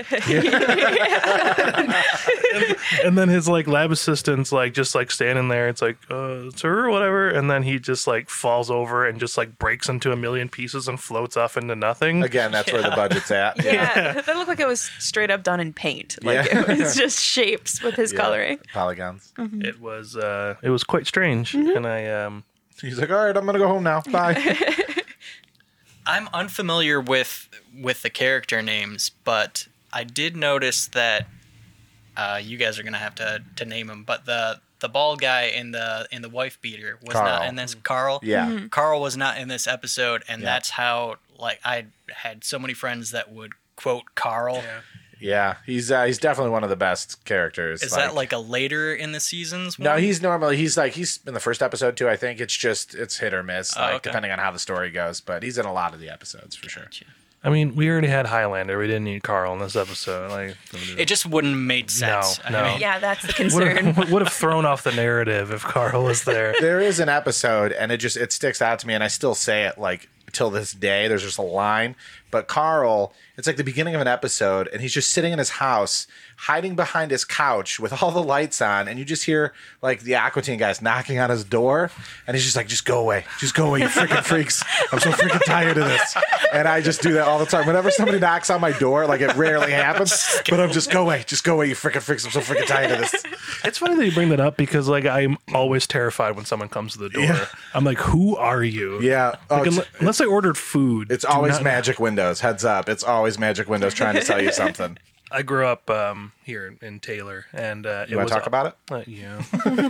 and then his like lab assistant's like just like standing there. It's like, sir, or whatever. And then he just like falls over and just like breaks into a million pieces and floats off into nothing. Again, that's where the budget's at. Yeah, that looked like it was straight up done in paint. Like it was just shapes with his coloring. Polygons. Mm-hmm. It was quite strange. And he's like, all right, I'm gonna go home now. Bye. I'm unfamiliar with the character names, but I did notice that you guys are gonna have to name him. But the bald guy in the wife beater was Carl. not in this. Carl, Yeah. Carl was not in this episode, and that's how like I had so many friends that would quote Carl. Yeah, he's definitely one of the best characters. Is that like a later in the seasons one? No, he's in the first episode too. I think it's hit or miss, depending on how the story goes. But he's in a lot of the episodes for sure. I mean, we already had Highlander. We didn't need Carl in this episode. Like, it just wouldn't have made sense. No. I mean, Yeah, that's the concern. Would have thrown off the narrative if Carl was there. There is an episode, and it sticks out to me, and I still say it like till this day. There's just a line, but Carl, it's like the beginning of an episode, and he's just sitting in his house, hiding behind his couch with all the lights on, and you just hear like the Aqua Teen guys knocking on his door, and he's just like, just go away, you freaking freaks. I'm so freaking tired of this. And I just do that all the time. Whenever somebody knocks on my door, like it rarely happens, but I'm just go away, you freaking freaks. I'm so freaking tired of this. It's funny that you bring that up because like I'm always terrified when someone comes to the door. Yeah. I'm like, who are you? Yeah. Like, unless I ordered food. It's always Magic Windows. Heads up. It's always Magic Windows trying to sell you something. I grew up here in Taylor, and you want to talk about it? Yeah.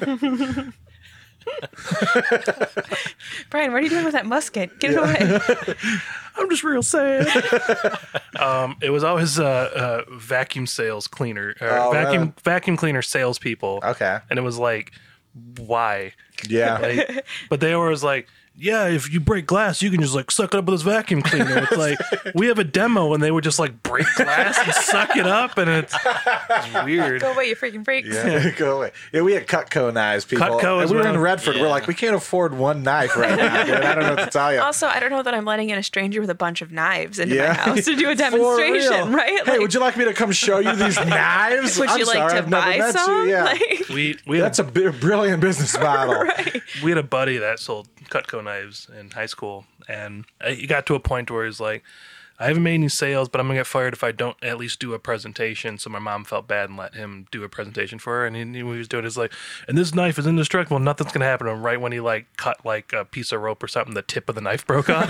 Brian, what are you doing with that musket? Get it away. I'm just real sad. It was always vacuum sales cleaner, vacuum cleaner salespeople. Okay, and it was like, why? Yeah, like, but they were always like, yeah, if you break glass, you can just like suck it up with this vacuum cleaner. It's like we have a demo, and they would just like break glass and suck it up, and it's weird. Go away, you freaking freaks! Yeah, go away. Yeah, we had Cutco knives, people. Cutco, and we were in Redford. We're like, we can't afford one knife right now, dude. I don't know what to tell you. Also, I don't know that I'm letting in a stranger with a bunch of knives into my house to do a demonstration, right? Hey, would you like me to come show you these knives? Would you like to buy some? Yeah. Like, we that's a brilliant business model. Right. We had a buddy that sold Cutco knives in high school, and he got to a point where he's like, I haven't made any sales, but I'm gonna get fired if I don't at least do a presentation. So my mom felt bad and let him do a presentation for her, and he was doing his like, and this knife is indestructible, nothing's gonna happen to him. Right when he like cut like a piece of rope or something, the tip of the knife broke off.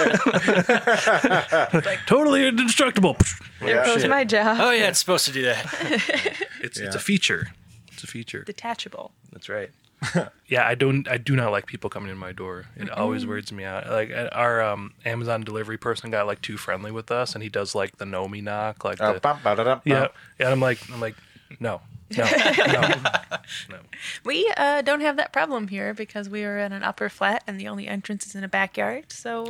Like, totally indestructible. There goes my job. Oh yeah, it's supposed to do that. It's a feature. It's a feature. Detachable. That's right. Yeah, I do not like people coming in my door. It always weirds me out. Like our Amazon delivery person got like too friendly with us, and he does like the know me knock, like yeah. And I'm like, no. We don't have that problem here because we are in an upper flat and the only entrance is in a backyard. So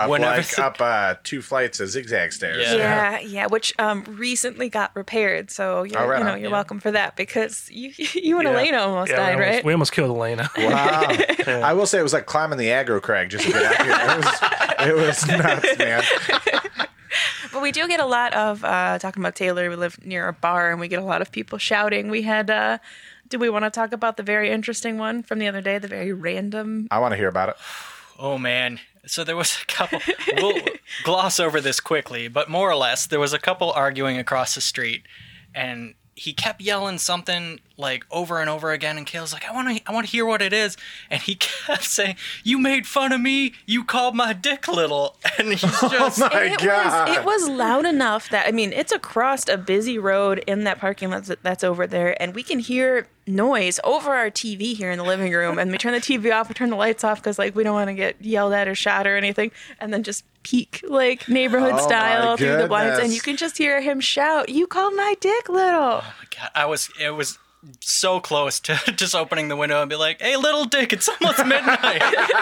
up 2 flights of zigzag stairs. yeah, which recently got repaired. So you're welcome for that because you and Elena almost died, right? We almost killed Elena. Wow. I will say it was like climbing the aggro crag just to get out here. It was nuts, man. But we do get a lot of, talking about Taylor, we live near a bar, and we get a lot of people shouting. We had, do we want to talk about the very interesting one from the other day, the very random? I want to hear about it. Oh, man. So there was a couple, we'll gloss over this quickly, but more or less, there was a couple arguing across the street, and he kept yelling something like over and over again, and Kayla's like, I want to hear what it is. And he kept saying, you made fun of me, you called my dick little. And he's just It was loud enough that, I mean, it's across a busy road in that parking lot that's over there, and we can hear noise over our TV here in the living room, and we turn the TV off, we turn the lights off because like we don't want to get yelled at or shot or anything, and then just peek like neighborhood style through the blinds, and you can just hear him shout, you called my dick little. Oh my God, it was so close to just opening the window and be like, hey, little dick, it's almost midnight.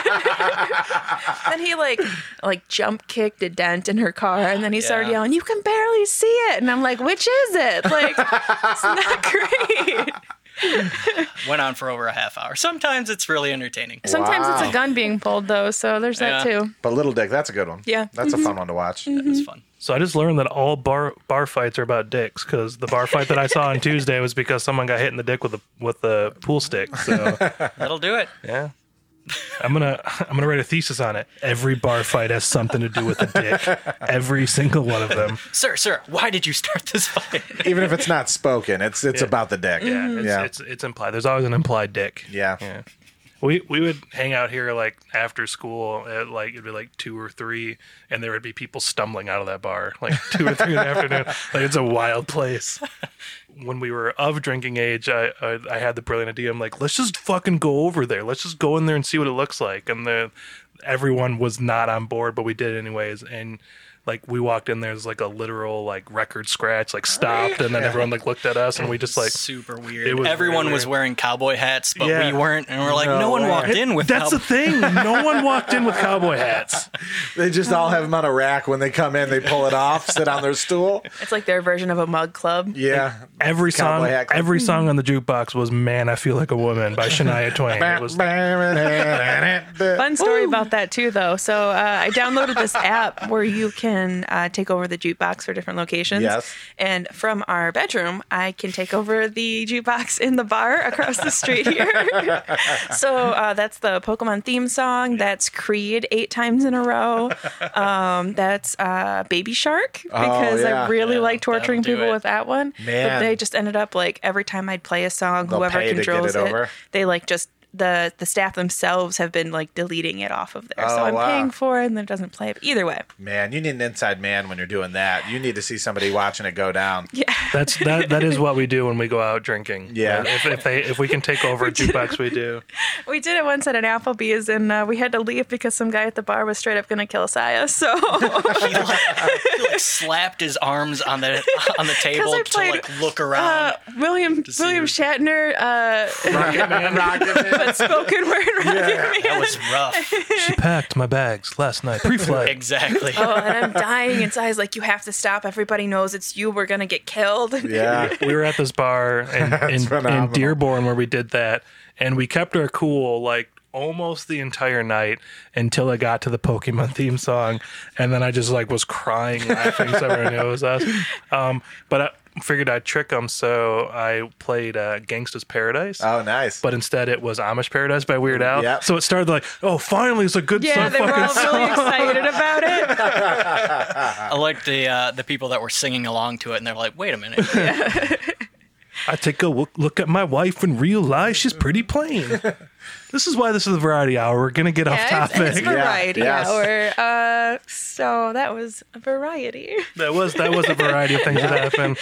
And he like jump kicked a dent in her car, and then he started yelling, you can barely see it, and I'm like, which is it? Like, it's not great. Went on for over a half hour. Sometimes it's really entertaining. Sometimes it's a gun being pulled, though, so there's that too. But Little Dick, that's a good one. Yeah. That's a fun one to watch. That was fun. So I just learned that all bar fights are about dicks, because the bar fight that I saw on Tuesday was because someone got hit in the dick with a pool stick. So that'll do it. Yeah. I'm gonna write a thesis on it. Every bar fight has something to do with a dick. Every single one of them. Sir, why did you start this fight? Even if it's not spoken, it's about the dick. Yeah, it's implied. There's always an implied dick. Yeah. We would hang out here like after school at like it'd be like 2 or 3, and there would be people stumbling out of that bar like 2 or 3 in the afternoon. Like it's a wild place. When we were of drinking age, I had the brilliant idea. I'm like, let's just fucking go over there. Let's just go in there and see what it looks like. And everyone was not on board, but we did anyways. And like we walked in, there's like a literal like record scratch, like stopped, and then everyone like looked at us, and we just like super weird. Everyone was wearing cowboy hats, but we weren't, and we're like, No no one way. walked in with. That's the thing. No one walked in with cowboy hats. They just all have them on a rack. When they come in, they pull it off, sit on their stool. It's like their version of a mug club. Yeah. Every Cowboy hat club. song on the jukebox was "Man, I Feel Like a Woman" by Shania Twain. It was Fun story about that too, though. So I downloaded this app where you can take over the jukebox for different locations. Yes. And from our bedroom, I can take over the jukebox in the bar across the street here. So that's the Pokemon theme song. That's Creed 8 times in a row. That's Baby Shark, because I really like torturing people with that one. Man. But they just ended up like every time I'd play a song, They'll whoever pay to get controls it over. they like just the staff themselves have been like deleting it off of there. So I'm wow. paying for it and it doesn't play. But either way. Man, you need an inside man when you're doing that. You need to see somebody watching it go down. Yeah. that is what we do when we go out drinking. Yeah. If we can take over a jukebox, we do. We did it once at an Applebee's, and we had to leave because some guy at the bar was straight up going to kill Saya. So he like slapped his arms on the table to like look around. William Shatner, Rocket Man. but spoken word Rocket Man. That was rough. She packed my bags last night, pre-flight. Exactly. Oh, and I'm dying inside. He's like, you have to stop. Everybody knows it's you. We're going to get killed. Yeah. We were at this bar in Dearborn where we did that, and we kept our cool like almost the entire night until it got to the Pokemon theme song, and then I just like was crying laughing so everyone knew it was us. But I figured I'd trick them, so I played Gangsta's Paradise. Oh, nice. But instead it was Amish Paradise by Weird Al. Yep. So it started like, oh, finally it's a good Yeah, they were all song. really excited about it. I like the people that were singing along to it, and they're like, wait a minute. I take a look at my wife and realize she's pretty plain. This is why this is a variety hour. We're going to get off topic. It's variety Yes. hour. So that was a variety. That was a variety of things that happened.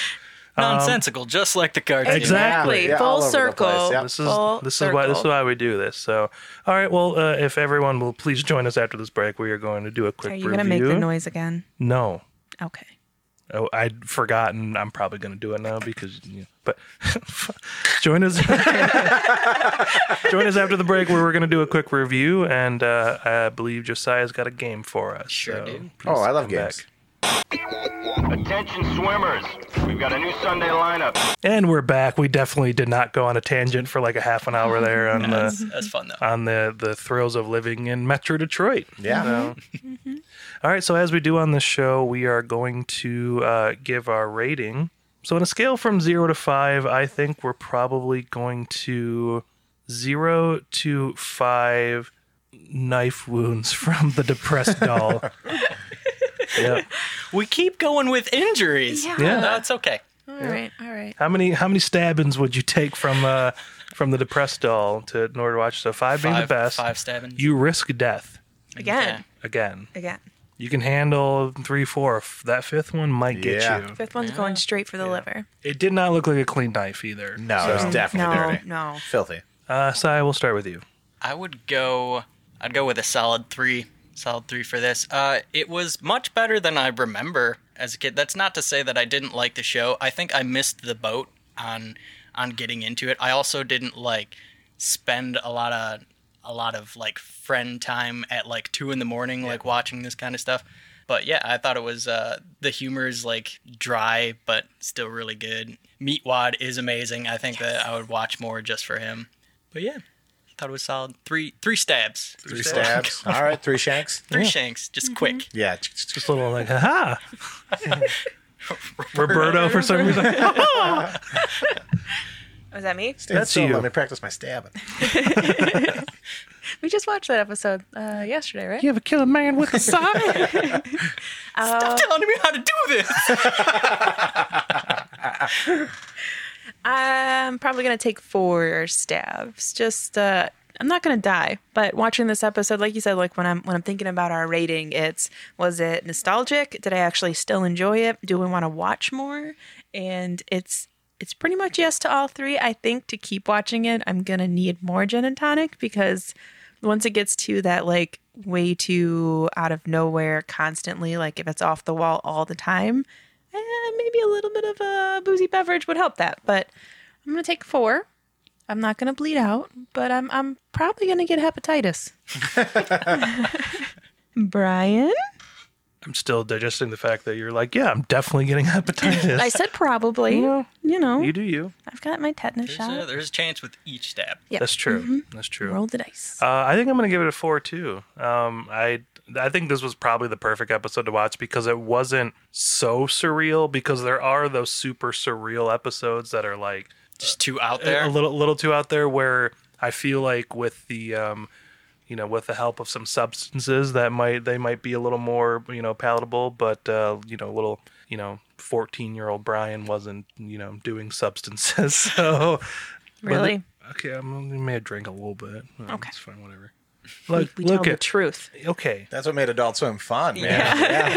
Nonsensical, just like the cartoon. Exactly. Yeah, Full all over the circle. place, yep. This is why we do this. So, all right. Well, if everyone will please join us after this break, we are going to do a quick Are you review. going to make the noise again? No. Okay. Oh, I'd forgotten. I'm probably going to do it now because, but join us. Join us after the break where we're going to do a quick review, and I believe Josiah's got a game for us. Sure do. please Oh, I love come games. back. Attention swimmers, we've got a new Sunday lineup. And we're back. We definitely did not go on a tangent for like a half an hour there on That's fun though. on the thrills of living in Metro Detroit. Yeah. So, all right. So as we do on this show, we are going to give our rating. So on a scale from 0 to 5, I think we're probably going to 0 to 5 knife wounds from the depressed doll. Yep. We keep going with injuries. Yeah. That's okay. All right. How many stabbings would you take from the depressed doll in order to watch? So 5 being the best. 5 stabbings. You risk death Again. again. Again. You can handle 3, 4. That 5th one might get Yeah. you. Fifth one's going straight for the liver. It did not look like a clean knife either. No, it was definitely dirty. No. Filthy. Sai, we'll start with you. I'd go with a solid 3. Solid 3 for this. It was much better than I remember as a kid. That's not to say that I didn't like the show. I think I missed the boat on getting into it. I also didn't spend a lot of friend time at 2 a.m. watching this kind of stuff. But yeah, I thought it was the humor is dry but still really good. Meatwad is amazing. I think that I would watch more just for him. But yeah, I thought it was solid. 3 stabs. 3 stabs. All right, 3 shanks. 3 shanks, just quick. Yeah. Just a little haha. Roberto for some reason. Was that me? Stand That's still, you. let me practice my stabbing. We just watched that episode yesterday, right? You ever kill a man with a sign? Stop telling me how to do this. I'm probably going to take 4 stabs. Just, I'm not going to die, but watching this episode, like you said, when I'm thinking about our rating, was it nostalgic? Did I actually still enjoy it? Do we want to watch more? And it's pretty much yes to all 3. I think to keep watching it, I'm going to need more gin and tonic because once it gets to that way too out of nowhere constantly, if it's off the wall all the time, maybe a little bit of a boozy beverage would help that. But I'm going to take 4. I'm not going to bleed out, but I'm probably going to get hepatitis. Brian? I'm still digesting the fact that you're I'm definitely getting hepatitis. I said probably. You know. You do you. I've got my tetanus shot. There's a chance with each stab. Yeah. That's true. That's true. Roll the dice. I think I'm going to give it a 4 too. I think this was probably the perfect episode to watch because it wasn't so surreal. Because there are those super surreal episodes that are Just too out there. a little too out there. Where I feel with the with the help of some substances that they might be a little more palatable. But little 14-year-old Brian wasn't doing substances. So Really? okay, I may drink a little bit. Okay. It's fine. Whatever. We tell the truth. Okay. That's what made Adult Swim fun, man. Yeah.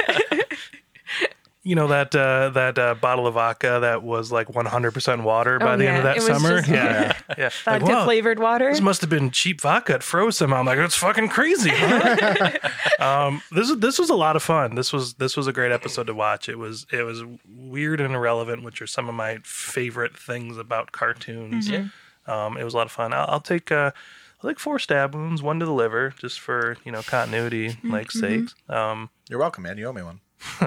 That bottle of vodka that was 100% water by the end of that it was summer. just- Yeah. Vodka wow, flavored water. this must have been cheap vodka. It froze somehow. I'm it's fucking crazy. Huh? This was a lot of fun. This was a great episode to watch. It was weird and irrelevant, which are some of my favorite things about cartoons. It was a lot of fun. I'll take 4 stab wounds, 1 to the liver, just for continuity sakes. You're welcome, man. You owe me one.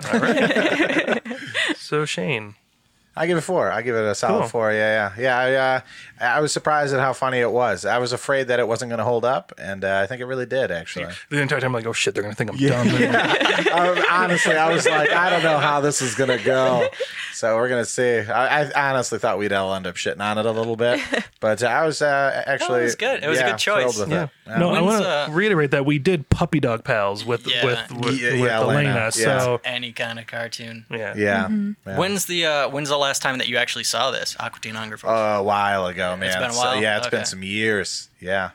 So Shane. I give it 4. I give it a solid Cool. 4. Yeah. I was surprised at how funny it was. I was afraid that it wasn't going to hold up, and I think it really did, actually. The entire time, oh shit, they're gonna think I'm dumb. Honestly, I was I don't know how this is going to go. So we're going to see. I honestly thought we'd all end up shitting on it a little bit, but I was actually. No, it was good. It was a good choice. thrilled with it. No, I When's, want to reiterate that we did Puppy Dog Pals with Elena. Elena. Yeah. So Any kind of cartoon. yeah. Yeah. When's the last time that you actually saw this? Aqua Teen Hunger Force. A while ago, man. It's been a while? So, yeah, it's been Okay. some years. Yeah.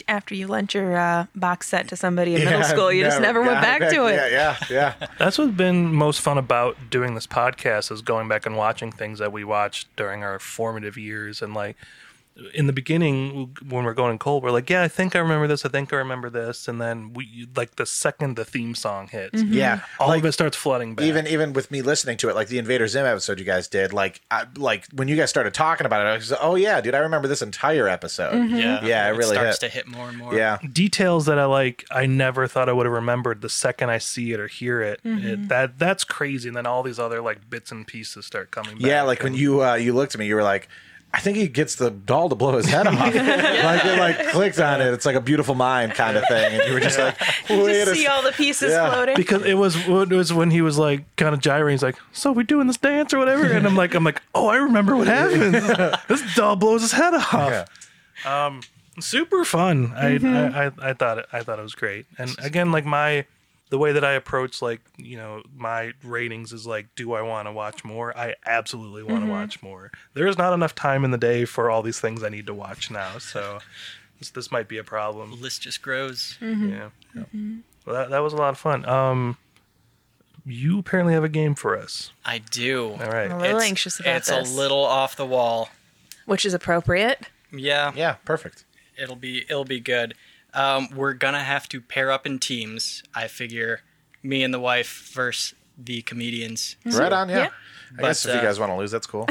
after you lent your box set to somebody in middle school, you just never went back to it. Yeah. That's what's been most fun about doing this podcast is going back and watching things that we watched during our formative years. And like in the beginning, when we're going cold, we're like, yeah, I think I remember this. I think I remember this. And then we like the second the theme song hits, all of it starts flooding back. Even with me listening to it, like the Invader Zim episode you guys did, like when you guys started talking about it, I was like, oh yeah, dude, I remember this entire episode. Yeah, it really starts to hit more and more. Yeah, details that I never thought I would have remembered the second I see it or hear it. That's crazy. And then all these other like bits and pieces start coming back. Yeah, like when you looked at me, you were like, I think he gets the doll to blow his head off. Like it like clicked on it. It's like a Beautiful Mind kind of thing. And you were just like, wait just see all the pieces floating. Because it was when he was like kind of gyrating. He's like, so we doing this dance or whatever? And I'm like, oh, I remember what happened. This doll blows his head off. Yeah. Super fun. I thought it was great. And again, like the way that I approach, like, you know, my ratings is like, do I want to watch more? I absolutely want to watch more. There's not enough time in the day for all these things I need to watch now. So this might be a problem. The list just grows. Yeah. Well, that was a lot of fun. You apparently have a game for us. I do. All right. I'm a little anxious about this. this. It's a little off the wall. Which is appropriate. Yeah. Yeah, perfect. It'll be good. We're gonna have to pair up in teams. I figure me and the wife versus the comedians. Right on, yeah. I But, guess if you guys want to lose, that's cool.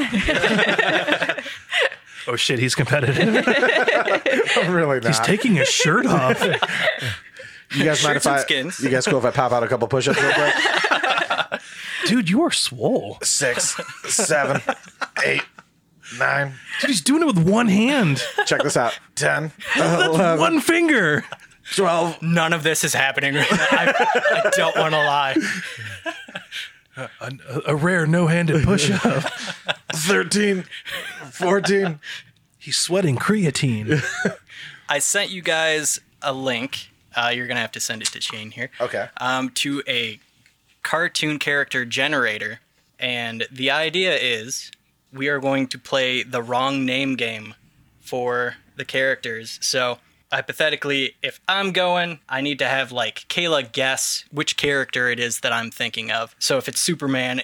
Oh shit, he's competitive. I'm really not. He's taking his shirt off. You guys mind if I? skins. You guys cool if I pop out a couple push-ups real quick? Dude, you are swole. 6, 7, 8, 9. Dude, he's doing it with one hand. Check this out. 10, That's 11, one finger. 12. None of this is happening right now. I don't want to lie. A rare no-handed push-up. 13, 14. He's sweating creatine. I sent you guys a link. You're gonna have to send it to Shane here. Okay. To a cartoon character generator, and the idea is we are going to play the wrong name game for the characters. So hypothetically, if I'm going, I need to have like Kayla guess which character it is that I'm thinking of. So if it's Superman,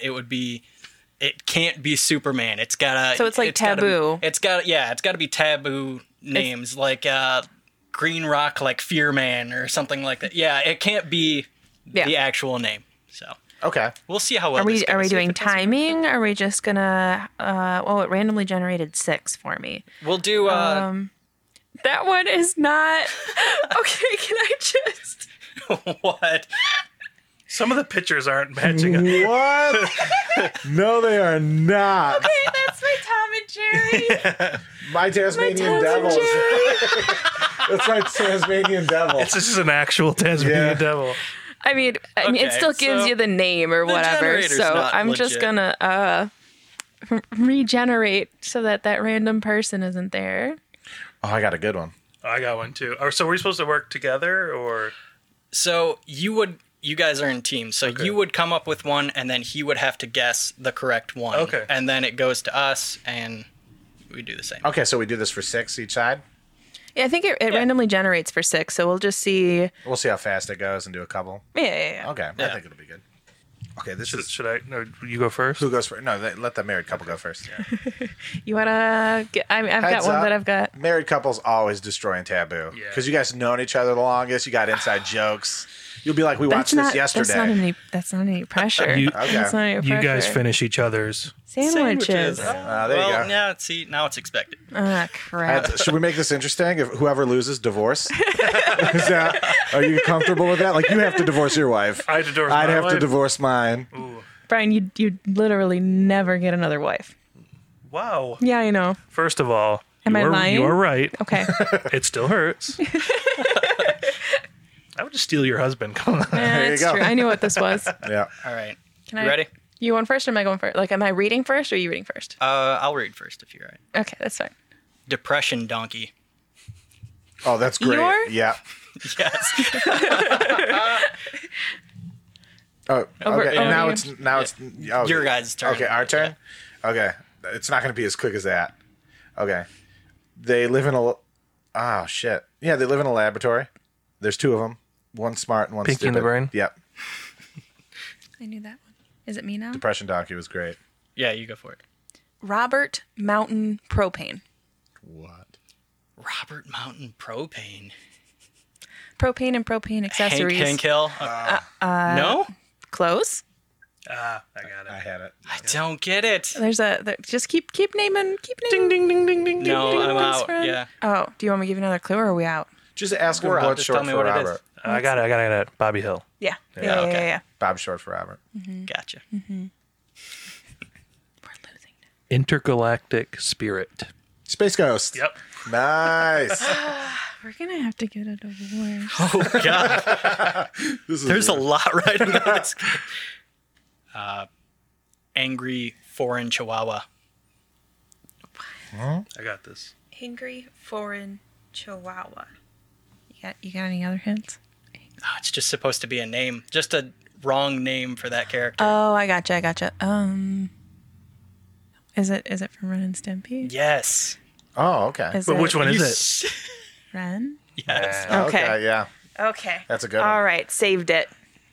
it can't be Superman. It's gotta. So it's like taboo. It's gotta be taboo names like Green Rock, like Fear Man or something like that. Yeah, it can't be the actual name. So Okay. we'll see how well. Are we this goes. If doing it doesn't- timing? Are we just gonna? It randomly generated 6 for me. We'll do. That one is not. Okay, can I just? What? Some of the pictures aren't matching up. What? No, they are not. Okay, that's my Tom and Jerry. My Tasmanian Devils. That's my Tasmanian Devil. This is an actual Tasmanian devil. I mean, it Okay, still gives so you the name or whatever. generator's So not I'm just legit. gonna regenerate so that random person isn't there. Oh, I got a good one. I got one too. So we're supposed to work together, or So you guys are in teams. So you would come up with one, and then he would have to guess the correct one. Okay. And then it goes to us, and we do the same. Okay, so we do this for 6 each side. Yeah, I think it randomly generates for 6, so we'll just see. We'll see how fast it goes and do a couple. Yeah. Okay, I Yeah. think it'll be good. Okay, this is should I? No, you go first. who goes first? No, let the married couple go first. You wanna get? I've got Heads one up, that I've got. Married couples always destroying taboo Yeah. because you guys have known each other the longest. You got inside jokes. You'll be like, we watched this yesterday. That's not any pressure. You- That's not any pressure. You guys finish each other's. sandwiches. There you Well, go. yeah. See, now it's expected. Ah, crap. Should we make this interesting? If whoever loses, divorce. Are you comfortable with that? Like, you have to divorce your wife. I divorce I'd my have to wife? divorce mine. Brian, you literally never get another wife. Wow. Yeah, I know. First of all, Am I you're, lying? You're right. Okay. It still hurts. I would just steal your husband. Come on. That's you go. true. I knew what this was. Yeah. All right. Can You I- ready? You going first or am I going first? Like, am I reading first or are you reading first? I'll read first if you're right. Okay, that's fine. Depression donkey. Oh, that's great. Eeyore? Yeah. Yes. Oh, Over- okay. over Now you. it's Your guys' turn. Okay, our turn. Okay, it's not going to be as quick as that. Okay, they live in a. Oh, shit. Yeah, they live in a laboratory. There's 2 of them. One's smart and one's Pinky stupid. in the Brain? Yep. I knew that one. Is it me now? Depression Donkey was great. Yeah, you go for it. Robert Mountain Propane. What? Robert Mountain Propane. Propane and propane accessories. Hank Hill. No? Close. I got it. I had it. I don't get it. Just keep naming. Ding, ding, ding, ding, ding, No, ding. I'm Thanks, out. friend. Yeah. Oh, do you want me to give you another clue, or are we out? Just ask him We're out. what's Just short tell me for what it is. Robert. I got it. Bobby Hill. Yeah. Yeah, okay. Yeah. Bob's short for Robert. Gotcha. We're losing. Intergalactic Spirit. Space Ghost. Yep. Nice. We're gonna have to get a divorce. Oh, God. There's a lot right in this. Angry foreign chihuahua. I got this. Angry foreign chihuahua. You got any other hints? Oh, it's just supposed to be a name. Just a wrong name for that character. Oh, I gotcha. Is it from Ren and Stimpy? Yes. Oh, okay. But which one is it? Ren? Yes. Okay. Yeah. Okay. That's a good All one. right, saved it.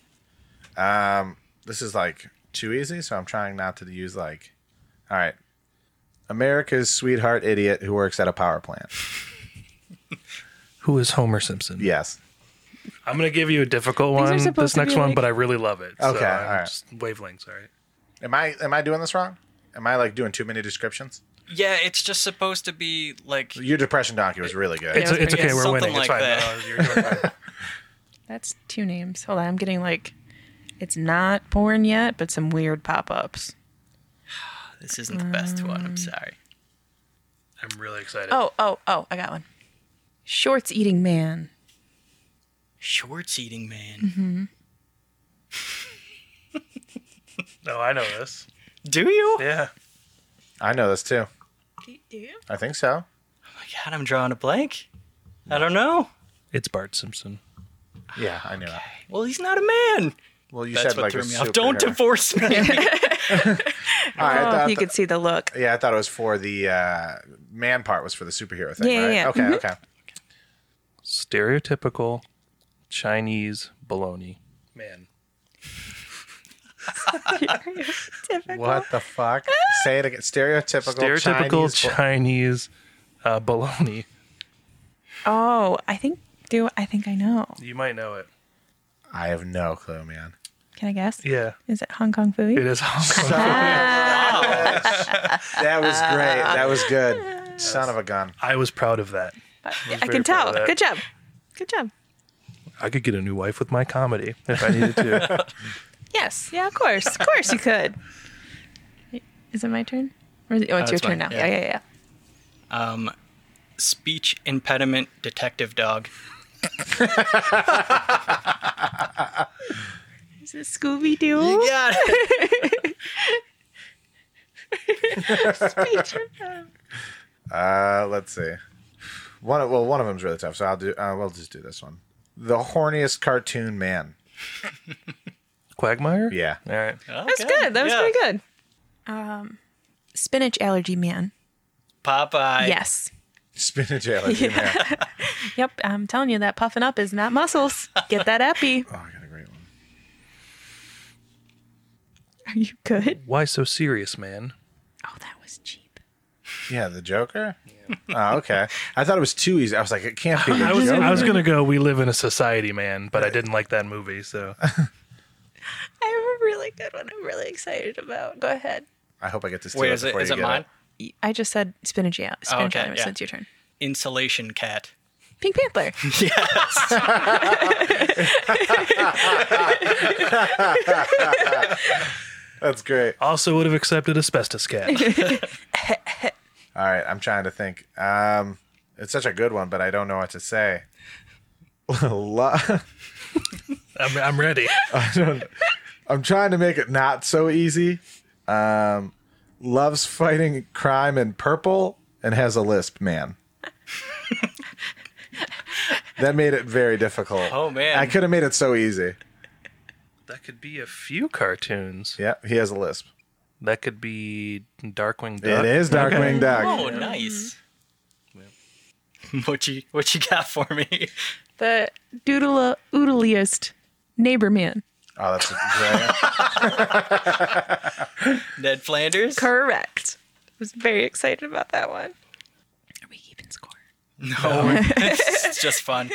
This is like too easy, so I'm trying not to use like. All right. America's sweetheart idiot who works at a power plant. Who is Homer Simpson? Yes. I'm going to give you a difficult These are one, supposed this to next be one, like- but I really love it. Okay, So all I'm right. just wavelengths, all right? Am I doing this wrong? Am I like doing too many descriptions? Yeah, it's just supposed to be like. Your Depression Donkey was really good. It's okay, Yeah, we're something winning. It's like fine. that. No, you're doing fine. That's 2 names. Hold on, I'm getting like, it's not porn yet, but some weird pop-ups. This isn't the best one. I'm sorry. I'm really excited. Oh, I got one. Shorts eating man. Shorts eating man. No, I know this. Do you? Yeah. I know this too. Do you? I think so. Oh my God, I'm drawing a blank. I don't know. It's Bart Simpson. Yeah, I knew that. Well, he's not a man. Well, you That's said what like threw a me off. Don't superhero. divorce me. All right, I Oh, thought you could see the look. yeah, I thought it was for the man part was for the superhero thing, Yeah, right? yeah. Okay, okay. Stereotypical Chinese baloney. Man. What the fuck? Say it again. Stereotypical Chinese baloney. Oh, I think I know. You might know it. I have no clue, man. Can I guess? Yeah. Is it Hong Kong Fooey? It is Hong Kong. That was great. That was good. Son of a gun. I was proud of that. I very can proud tell. of that. Good job. Good job. I could get a new wife with my comedy if I needed to. Yes. Yeah, of course. Of course you could. Is it my turn? Or is it, it's your it's turn mine. now. Yeah. Speech impediment detective dog. Is it Scooby Doo? You got it. Let's see. One of them's really tough, so we'll just do this one. The horniest cartoon man. Quagmire? Yeah. All right. That's good. That was pretty good. Spinach allergy man. Popeye. Yes. Spinach allergy man. Yep. I'm telling you that puffing up is not muscles. Get that epi. Oh, I got a great one. Are you good? Why so serious, man? Oh, that was cheap. Yeah, the Joker? Oh, okay. I thought it was too easy. I was like, it can't be the I was Joker. gonna go We Live in a Society, man, but I didn't like that movie, so I have a really good one I'm really excited about. Go ahead. I hope I get this to Wait, it is before it you get mine? I just said spinach okay, allergy, yeah. so it's your turn. Insulation cat. Pink Panther. That's great. also would have accepted Asbestos Cat. All right, I'm trying to think. It's such a good one, but I don't know what to say. I'm ready. I'm trying to make it not so easy. Loves fighting crime in purple and has a lisp, man. That made it very difficult. Oh, man. I could have made it so easy. That could be a few cartoons. Yeah, he has a lisp. That could be Darkwing Duck. It is Darkwing Duck. Oh, nice. What you got for me? The oodliest neighbor man. Oh, that's great. Ned Flanders? Correct. I was very excited about that one. Are we keeping score? No, it's just fun.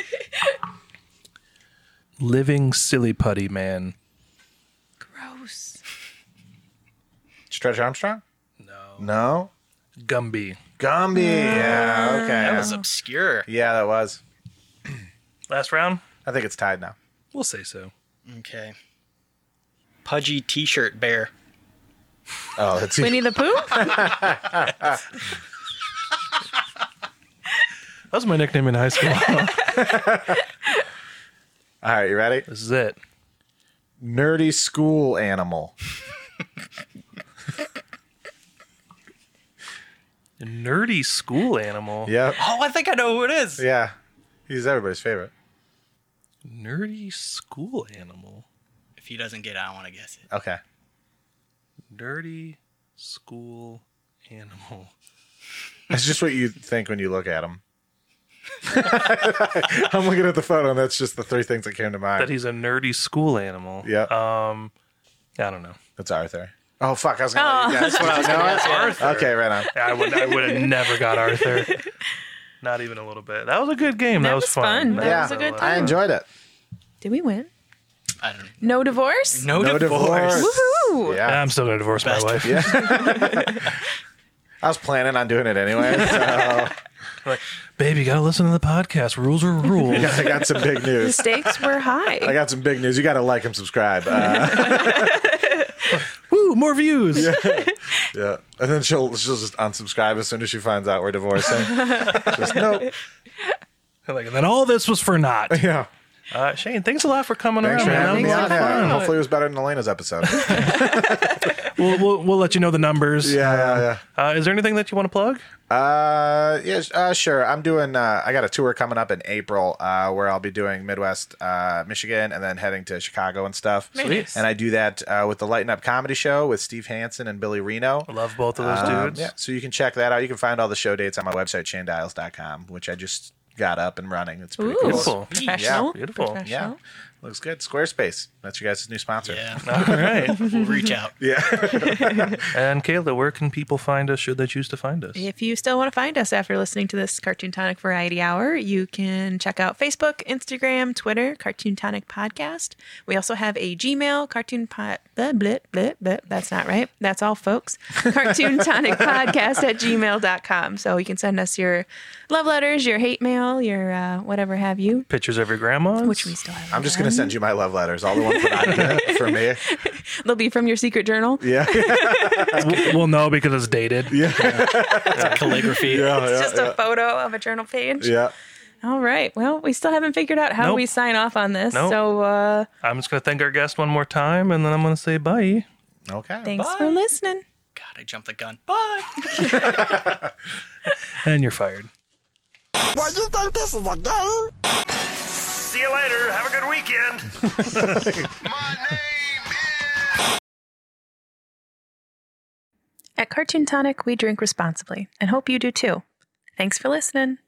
Living silly putty man. Gross. Stretch Armstrong? No. Gumby. Gumby. Yeah, okay. That was obscure. Yeah, that was. Last round? I think it's tied now. We'll say so. Okay. Pudgy T-shirt bear. Oh, that's Winnie the Pooh? That was my nickname in high school. All right, you ready? This is it. Nerdy school animal. A nerdy school animal. Yep. Oh, I think I know who it is. Yeah. He's everybody's favorite. Nerdy school animal. If he doesn't get it, I want to guess it. Okay. Nerdy school animal. That's just what you think when you look at him. I'm looking at the photo, and that's just the three things that came to mind. That he's a nerdy school animal. Yeah. I don't know. That's Arthur. Oh, fuck. I was going to That's what I was going to ask. Arthur. Okay, right on. I would have never got Arthur. Not even a little bit. That was a good game. That was fun. That was a good I time. enjoyed it. Did we win? I don't know. No divorce? No divorce. Woohoo! Yeah. I'm still going to divorce my wife. Yeah. I was planning on doing it anyway. So Like, babe, you got to listen to the podcast. Rules are rules. I got some big The news. stakes were high. I got some big news. You got to like and subscribe. Woo, more views. Yeah. And then she'll just unsubscribe as soon as she finds out we're divorcing. Just nope. Like, and then all this was for naught. Yeah. Shane, thanks a lot for coming Thanks around, for man. having me That on. was a lot of Yeah. fun. Hopefully it was better than Elena's episode. We'll let you know the numbers. Yeah. Is there anything that you want to plug? Sure. I'm doing, I got a tour coming up in April, where I'll be doing Midwest, Michigan, and then heading to Chicago and stuff. Sweet. And I do that, with the Lighten Up Comedy Show with Steve Hansen and Billy Reno. I love both of those dudes. Yeah. So you can check that out. You can find all the show dates on my website, ShaneDials.com, which I just got up and running. It's pretty cool. Beautiful. Professional. Yeah. Beautiful. Professional. Yeah. Looks good. Squarespace. That's your guys' new sponsor. Yeah. All right. We'll reach out. Yeah. And Kayla, where can people find us should they choose to find us? If you still want to find us after listening to this Cartoon Tonic Variety Hour, you can check out Facebook, Instagram, Twitter, Cartoon Tonic Podcast. We also have a Gmail, that's not right. That's all, folks. Cartoon Tonic Podcast at gmail.com. So you can send us your love letters, your hate mail, your whatever have you, Pictures of your grandmas? which we still have. I'm just going to send you my love letters, all the ones that I get for me. They'll be from your secret journal. Yeah. We'll know because it's dated. Yeah. Calligraphy. It's just a photo of a journal page. Yeah. All right. Well, we still haven't figured out how Nope. we sign off on this. Nope. So I'm just going to thank our guest one more time, and then I'm going to say bye. Okay. thanks for listening. God, I jumped the gun. Bye. And you're fired. What, you think this is a game? See you later. Have a good weekend. My name is... At Cartoon Tonic, we drink responsibly and hope you do too. Thanks for listening.